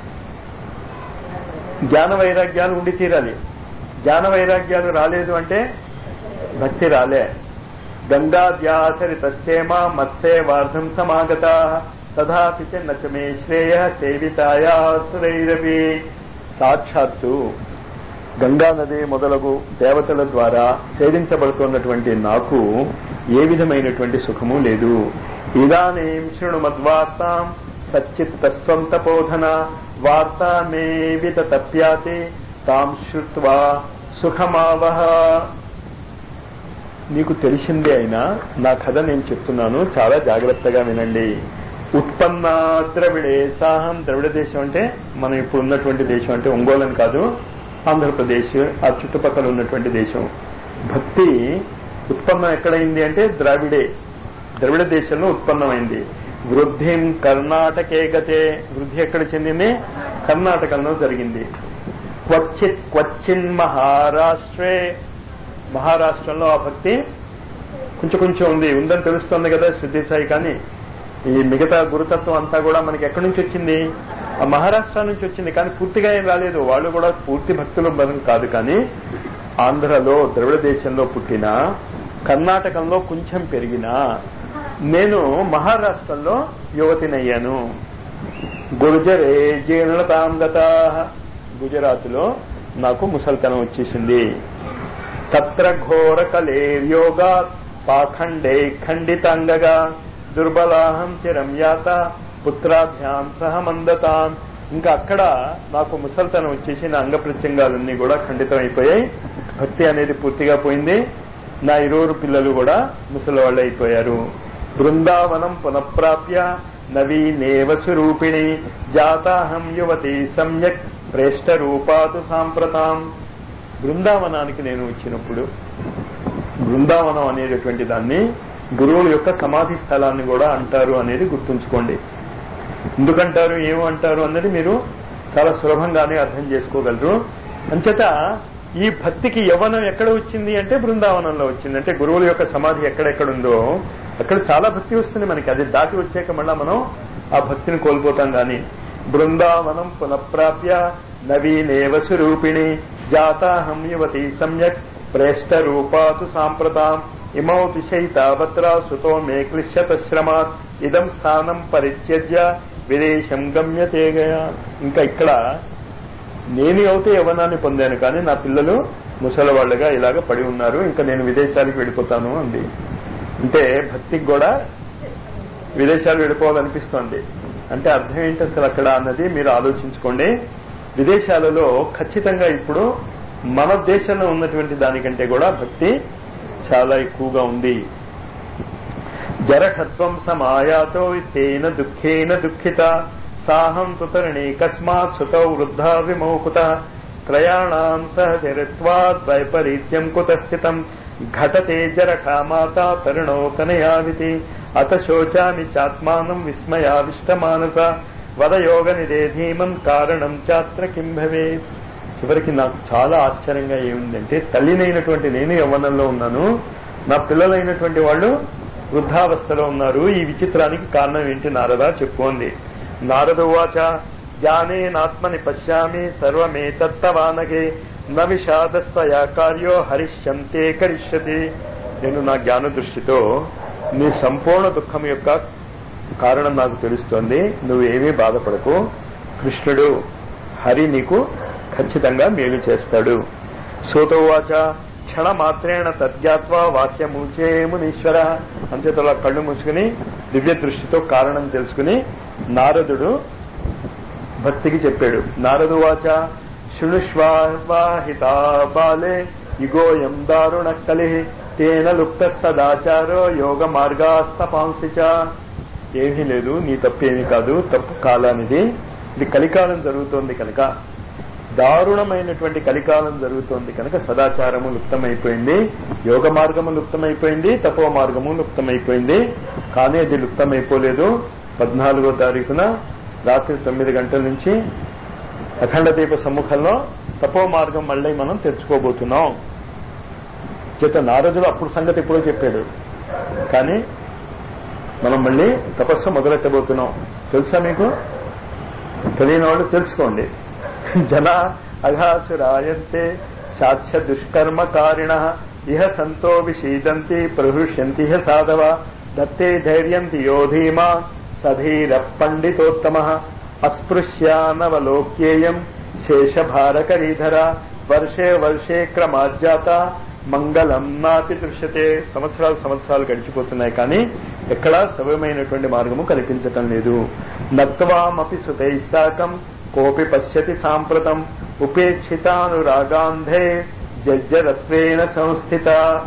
జ్ఞాన వైరాగ్యాలు ఉండి తీరాలి. జ్ఞాన వైరాగ్యాలు రాలేదు అంటే భక్తి రాలే. గంగాద్యాచరితశ్చేమ మత్స్యే వార్ధం సమాగత తథాపి చ నచమే శ్రేయ సేవితాయా సురైరవి. సాక్షాత్తు గంగా నది మొదలగు దేవతల ద్వారా సేవించబడుతున్నటువంటి నాకు ఏ విధమైనటువంటి సుఖము లేదు. ఇదానీం శృణుమద్వార్తాం సచ్చిత్తస్వం తపోధన వార్తా మే వితప్యాతి తాం శ్రుత్వా సుఖమావహ. నీకు తెలిసిందే అయినా నా కథ నేను చెప్తున్నాను, చాలా జాగ్రత్తగా వినండి. ఉత్పన్న ద్రవిడే సాహం. ద్రవిడ దేశం అంటే మనం ఇప్పుడు ఉన్నటువంటి దేశం, అంటే ఒంగోలు అని కాదు, ఆంధ్రప్రదేశ్ ఆ చుట్టుపక్కల ఉన్నటువంటి దేశం. భక్తి ఉత్పన్నం ఎక్కడైంది అంటే ద్రావిడే, ద్రవిడ దేశంలో ఉత్పన్నమైంది. వృద్ధిం కర్ణాటకే గతే. వృద్ధి ఎక్కడ చెందింది? కర్ణాటకలో జరిగింది. క్వచిత్ క్వచిన్ మహారాష్ట్రే. మహారాష్ట్రంలో ఆ భక్తి కొంచెం కొంచెం ఉంది, ఉందని తెలుస్తోంది కదా శుద్ధి సాయి. కానీ ఈ మిగతా గురుతత్వం అంతా కూడా మనకి ఎక్కడి నుంచి వచ్చింది? ఆ మహారాష్ట్ర నుంచి వచ్చింది. కానీ పూర్తిగా ఏం రాలేదు. వాళ్ళు కూడా పూర్తి భక్తులు బలం కాదు. కానీ ఆంధ్రలో ద్రవిడ దేశంలో పుట్టిన, కర్ణాటకంలో కొంచెం పెరిగినా, నేను మహారాష్ట్రంలో యువతినయ్యాను. గుర్జరే జీర్ణతాం గతా. గుజరాత్ లో నాకు ముసల్తనం వచ్చేసింది. తత్ర ఘోర కలేర్యోగా పాఖండే ఖండితాంగగా దుర్బలాహం చిరం యాత పుత్రాభ్యాం సహ మందతాం. ఇంకా అక్కడ నాకు ముసల్తనం వచ్చేసి నా అంగ ప్రత్యంగాలన్నీ కూడా ఖండితం అయిపోయాయి. భక్తి అనేది పూర్తిగా పోయింది. నా ఇరువురు పిల్లలు కూడా ముసలి వాళ్ళు అయిపోయారు. బృందావనం పునఃప్రాప్య నవీనేవ స్వరూపిణి జాతాహం యువతి సమ్యక్ ప్రేష్ట రూపాతు సాంప్రతాం. బృందావనానికి నేను వచ్చినప్పుడు, బృందావనం అనేటటువంటి దాన్ని గురువుల యొక్క సమాధి స్థలాన్ని కూడా అంటారు అనేది గుర్తుంచుకోండి. ఎందుకంటారు, ఏమంటారు అన్నది మీరు చాలా సులభంగానే అర్థం చేసుకోగలరు. అంచేత ఈ భక్తికి యవ్వనం ఎక్కడ వచ్చింది అంటే బృందావనంలో వచ్చింది. అంటే గురువుల యొక్క సమాధి ఎక్కడెక్కడుందో అక్కడ చాలా భక్తి వస్తుంది మనకి. అది దాటి వచ్చాక మళ్ళా మనం ఆ భక్తిని కోల్పోతాం. కానీ బృందావనం పునఃప్రాప్య నవీనేవ స్వరూపిణి జాతాహం యువతి సమ్యక్ ప్రేష్ట రూపాతు సాంప్రతాం ఇమౌ తిశైతావత్ర సుతో మే క్లిశ్యత శ్రమాత్ ఇదం స్థానం పరిత్యజ్య విదేశం గమ్యతే గయా. ఇంకా ఇక్కడ నేను అయితే యవ్వనాన్ని పొందాను, కానీ నా పిల్లలు ముసలి వాళ్ళగా ఇలాగ పడి ఉన్నారు, ఇంకా నేను విదేశాలకు వెళ్ళిపోతాను అంది. అంటే భక్తికి కూడా విదేశాలు వెళ్ళిపోవాలనిపిస్తోంది. అంటే అర్థం ఏంటి అసలు అక్కడ అన్నది మీరు ఆలోచించుకోండి. విదేశాలలో ఖచ్చితంగా ఇప్పుడు మన దేశంలో ఉన్నటువంటి దానికంటే కూడా భక్తి చాలా ఎక్కువగా ఉంది. జరఠత్వం సమాయాతో తేన దుఃఖేన దుఃఖిత సాహం తుతరణి కస్మాత్ సుతౌ వృద్ధా విమౌకుత త్రయాణాం సహచరిత్వాద్ వైపరీత్యం కుతస్థితం ఘటతే జరఠా మాతా తరుణోకనయాదితి అత శోచామి చాత్మానం విస్మయావిష్టమానస వదయోగ నిరేధీమం కారణం చాత్ర కిం భవేత్. చివరికి నాకు చాలా ఆశ్చర్యంగా ఏముందంటే, తల్లినైనటువంటి నేను యవ్వనంలో ఉన్నాను, నా పిల్లలైనటువంటి వాళ్ళు వృద్ధావస్థలో ఉన్నారు. ఈ విచిత్రానికి కారణం ఏంటి నారదా చెప్పుకోండి. నారదోవాచ జ్ఞానేనాత్మని పశ్యామి సర్వమే తత్తవానగే న విషాదస్తయా కార్యో హరిష్యంతే కరిష్యతి. నేను నా జ్ఞాన దృష్టితో నీ సంపూర్ణ దుఃఖం యొక్క కారణం నాకు తెలుస్తోంది, నువ్వేమీ బాధపడకు. కృష్ణుడు హరి నీకు ఖచ్చితంగా మేలు చేస్తాడు. సూతోవాచ క్షణమాత్రేణ తద్జ్ఞాత్వా వాక్యమూచే మునీశ్వర. అంచేతలా కళ్ళు మూసుకుని దివ్య దృష్టితో కారణం తెలుసుకుని నారదుడు భక్తికి చెప్పాడు. నారదువాచ శృణుష్వాహితా బాలే యుగోయం దారుణ కలి తేన లుప్త సదాచారో యోగ మార్గాస్తపాంసిచ. ఏమీ లేదు, నీ తప్పు ఏమీ కాదు, తప్పు కాలానిది. ఇది కలికాలం జరుగుతోంది కనుక, దారుణమైనటువంటి కలికాలం జరుగుతోంది కనుక సదాచారము లుప్తమైపోయింది, యోగ మార్గము లుప్తమైపోయింది, తపో మార్గము లుప్తమైపోయింది. కానీ అది లుప్తమైపోలేదు. పద్నాలుగో తారీఖున రాత్రి తొమ్మిది గంటల నుంచి అఖండ దీప సమ్ముఖంలో తపో మార్గం మళ్ళీ మనం తెచ్చుకోబోతున్నాం. చేత నారదుడు అప్పుడు సంగతి ఎప్పుడో చెప్పాడు, కానీ మనం మళ్ళీ తపస్సు మొదలెట్టబోతున్నాం. తెలుసా మీకు? తెలియని వాళ్ళు తెలుసుకోండి. జన అఘాసురాయంతే సాక్ష్య దుష్కర్మకారిణ ఇహ సంతో విషీదంతి ప్రహృష్యంతి సాధవ దత్తే ధైర్యంతి యోధీమా సధీర పండితోత్తమ అస్పృశ్యానవలోక్యేయం శేషభారకరీధర వర్షే వర్షే క్రమాజ్జాత మంగళం నాపి దృశ్యతే. సంవత్సరాలు సంవత్సరాలు గడిచిపోతున్నాయి, కానీ ఎక్కడా సవ్యమైనటువంటి మార్గము కనిపించటం లేదు. నత్వామపి సుతై సాకం కోపి పశ్యతి సాంప్రతం ఉపేక్షితానురాగాంధే జజ్జరత్వేన సంస్థిత.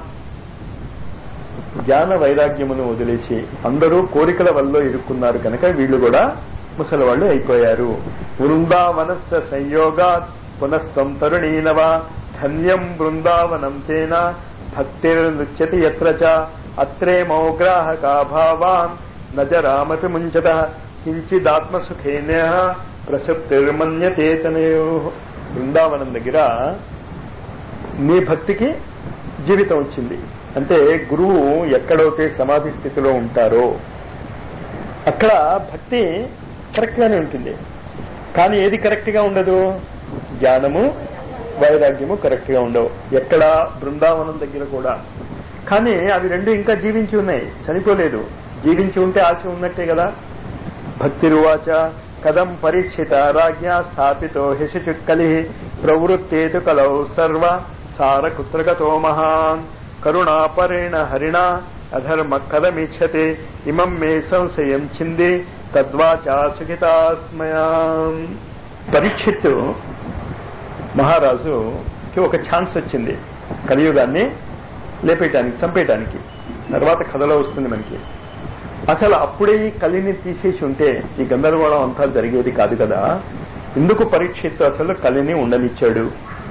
జ్ఞాన వైరాగ్యమును వదిలేసి అందరూ కోరికల వల్ల ఇరుక్కున్నారు కనుక వీళ్లు కూడా ముసలివాళ్లు అయిపోయారు. బృందావనస్య సంయోగాత్ పునస్తం తరుణీనవ ధన్యం బృందావనం తేన భక్తిర్నృత్యతి యత్ర చ అత్రే మౌగ్రాహకా భావాన్ నజరామపి ముంచత కించిదాత్మసుఖేన ప్రసప్తిర్మన్యతే తనయో. బృందావనం దగ్గర నీ భక్తికి జీవితం వచ్చింది అంటే గురువు ఎక్కడైతే సమాధి స్థితిలో ఉంటారో అక్కడ భక్తి కరెక్ట్ గానే ఉంటుంది. కానీ ఏది కరెక్ట్ గా ఉండదు? జ్ఞానము వైరాగ్యము కరెక్ట్ గా ఉండవు. ఎక్కడ? బృందావనం దగ్గర కూడా. కానీ అవి రెండు ఇంకా జీవించి ఉన్నాయి, చనిపోలేదు. జీవించి ఉంటే ఆశ ఉన్నట్టే కదా. భక్తిరువాచ కదం పరీక్షిత రాజ్ఞా స్థాపితో హిషిచుక్కలి ప్రవృత్తేతు కలౌ సర్వ సారకుత్రగతో మహాన్ కరుణాపరేణ హరిణ అధర్మ కదమీక్షతే ఇమం మే సంశయం చింది తద్వాచా సుఖితాస్మయాం. పరీక్షిత్తు మహారాజుకి ఒక ఛాన్స్ వచ్చింది కలియుగాన్ని లేపేయటానికి, చంపేయటానికి. తర్వాత కథలో వస్తుంది మనకి. అసలు అప్పుడే ఈ కలిని తీసేసి ఉంటే ఈ గందరగోళం అంతా జరిగేది కాదు కదా. ఎందుకు పరీక్షిత్తు అసలు కలిని ఉండనిచ్చాడు?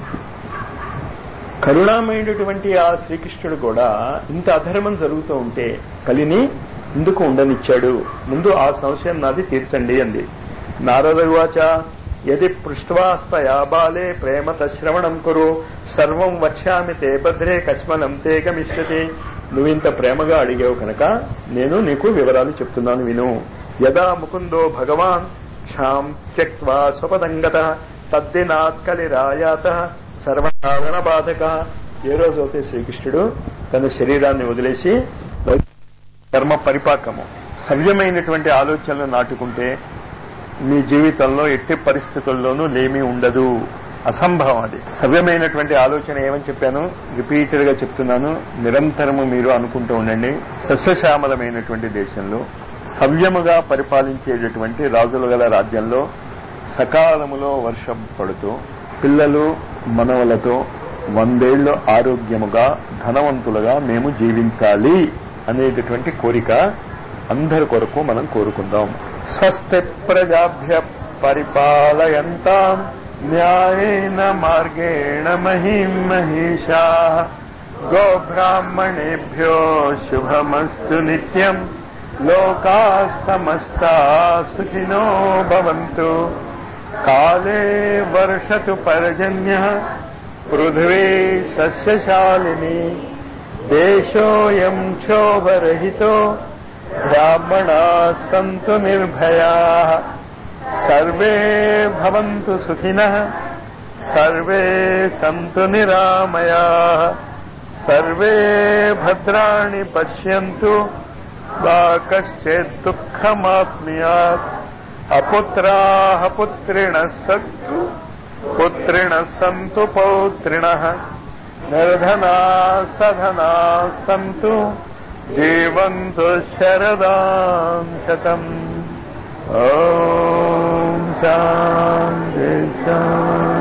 కరుణామయుడటువంటి ఆ శ్రీకృష్ణుడు కూడా ఇంత అధర్మం జరుగుతూ ఉంటే కలిని ఎందుకు ఉండనిచ్చాడు? ముందు ఆ సంశయం నాది తీర్చండి అంది. నారదవాచ యది పృష్ట్వాస్తయా బాలే ప్రేమత శ్రవణం కురు సర్వం వక్ష్యామి తే భద్రే కస్మలం తే గమిష్యతి. నువ్వింత ప్రేమగా అడిగావు కనుక నేను నీకు వివరాలు చెప్తున్నాను, విను. యదా ముకుందో భగవాన్ క్షాం త్యక్త్వా స్వపదంగత తద్దినాత్ కలిరాయాత సర్వసాధన బాధక. ఏ రోజైతే శ్రీకృష్ణుడు తన శరీరాన్ని వదిలేసి కర్మ పరిపాకము సవ్యమైనటువంటి ఆలోచనలు నాటుకుంటే మీ జీవితంలో ఎట్టి పరిస్థితుల్లోనూ లేమీ ఉండదు, అసంభవం. అది సవ్యమైనటువంటి ఆలోచన. ఏమని చెప్పాను? రిపీటెడ్ గా చెప్తున్నాను, నిరంతరము మీరు అనుకుంటూ ఉండండి. సస్యశ్యామలమైనటువంటి దేశంలో సవ్యముగా పరిపాలించేటటువంటి రాజులు గల రాజ్యంలో సకాలములో వర్షం పడుతూ పిల్లలు మనవలతో వందేళ్లు ఆరోగ్యముగా ధనవంతులుగా మేము జీవించాలి అనేటటువంటి కోరిక అందరి కొరకు మనం కోరుకుందాం. స్వస్తి ప్రజాభ్య పరిపాలయంతాం న్యాయేన మార్గేణ మహిం మహిషాః గోబ్రాహ్మణేభ్యో శుభమస్తు నిత్యం లోకాః సమస్తాః సుఖినో భవంతు కాలే వర్షతు పర్జన్యః పృథివీ సస్యశాలినీ దేశోऽयं క్షోభరహితో బ్రాహ్మణాः సంతు నిర్భయాः సర్వే భవంతు సుఖినః సర్వే సంతు నిరామయాః సర్వే భద్రాణి పశ్యంతు మా కశ్చిత్ దుఃఖమాప్నుయాత్ అపుత్రాః పుత్రిణః సంతు పుత్రిణః సంతు పౌత్రిణః నిర్ధనాః సధనాః సంతు జీవంతు శరదాం శతం. ఓం శాంతి శాంతి.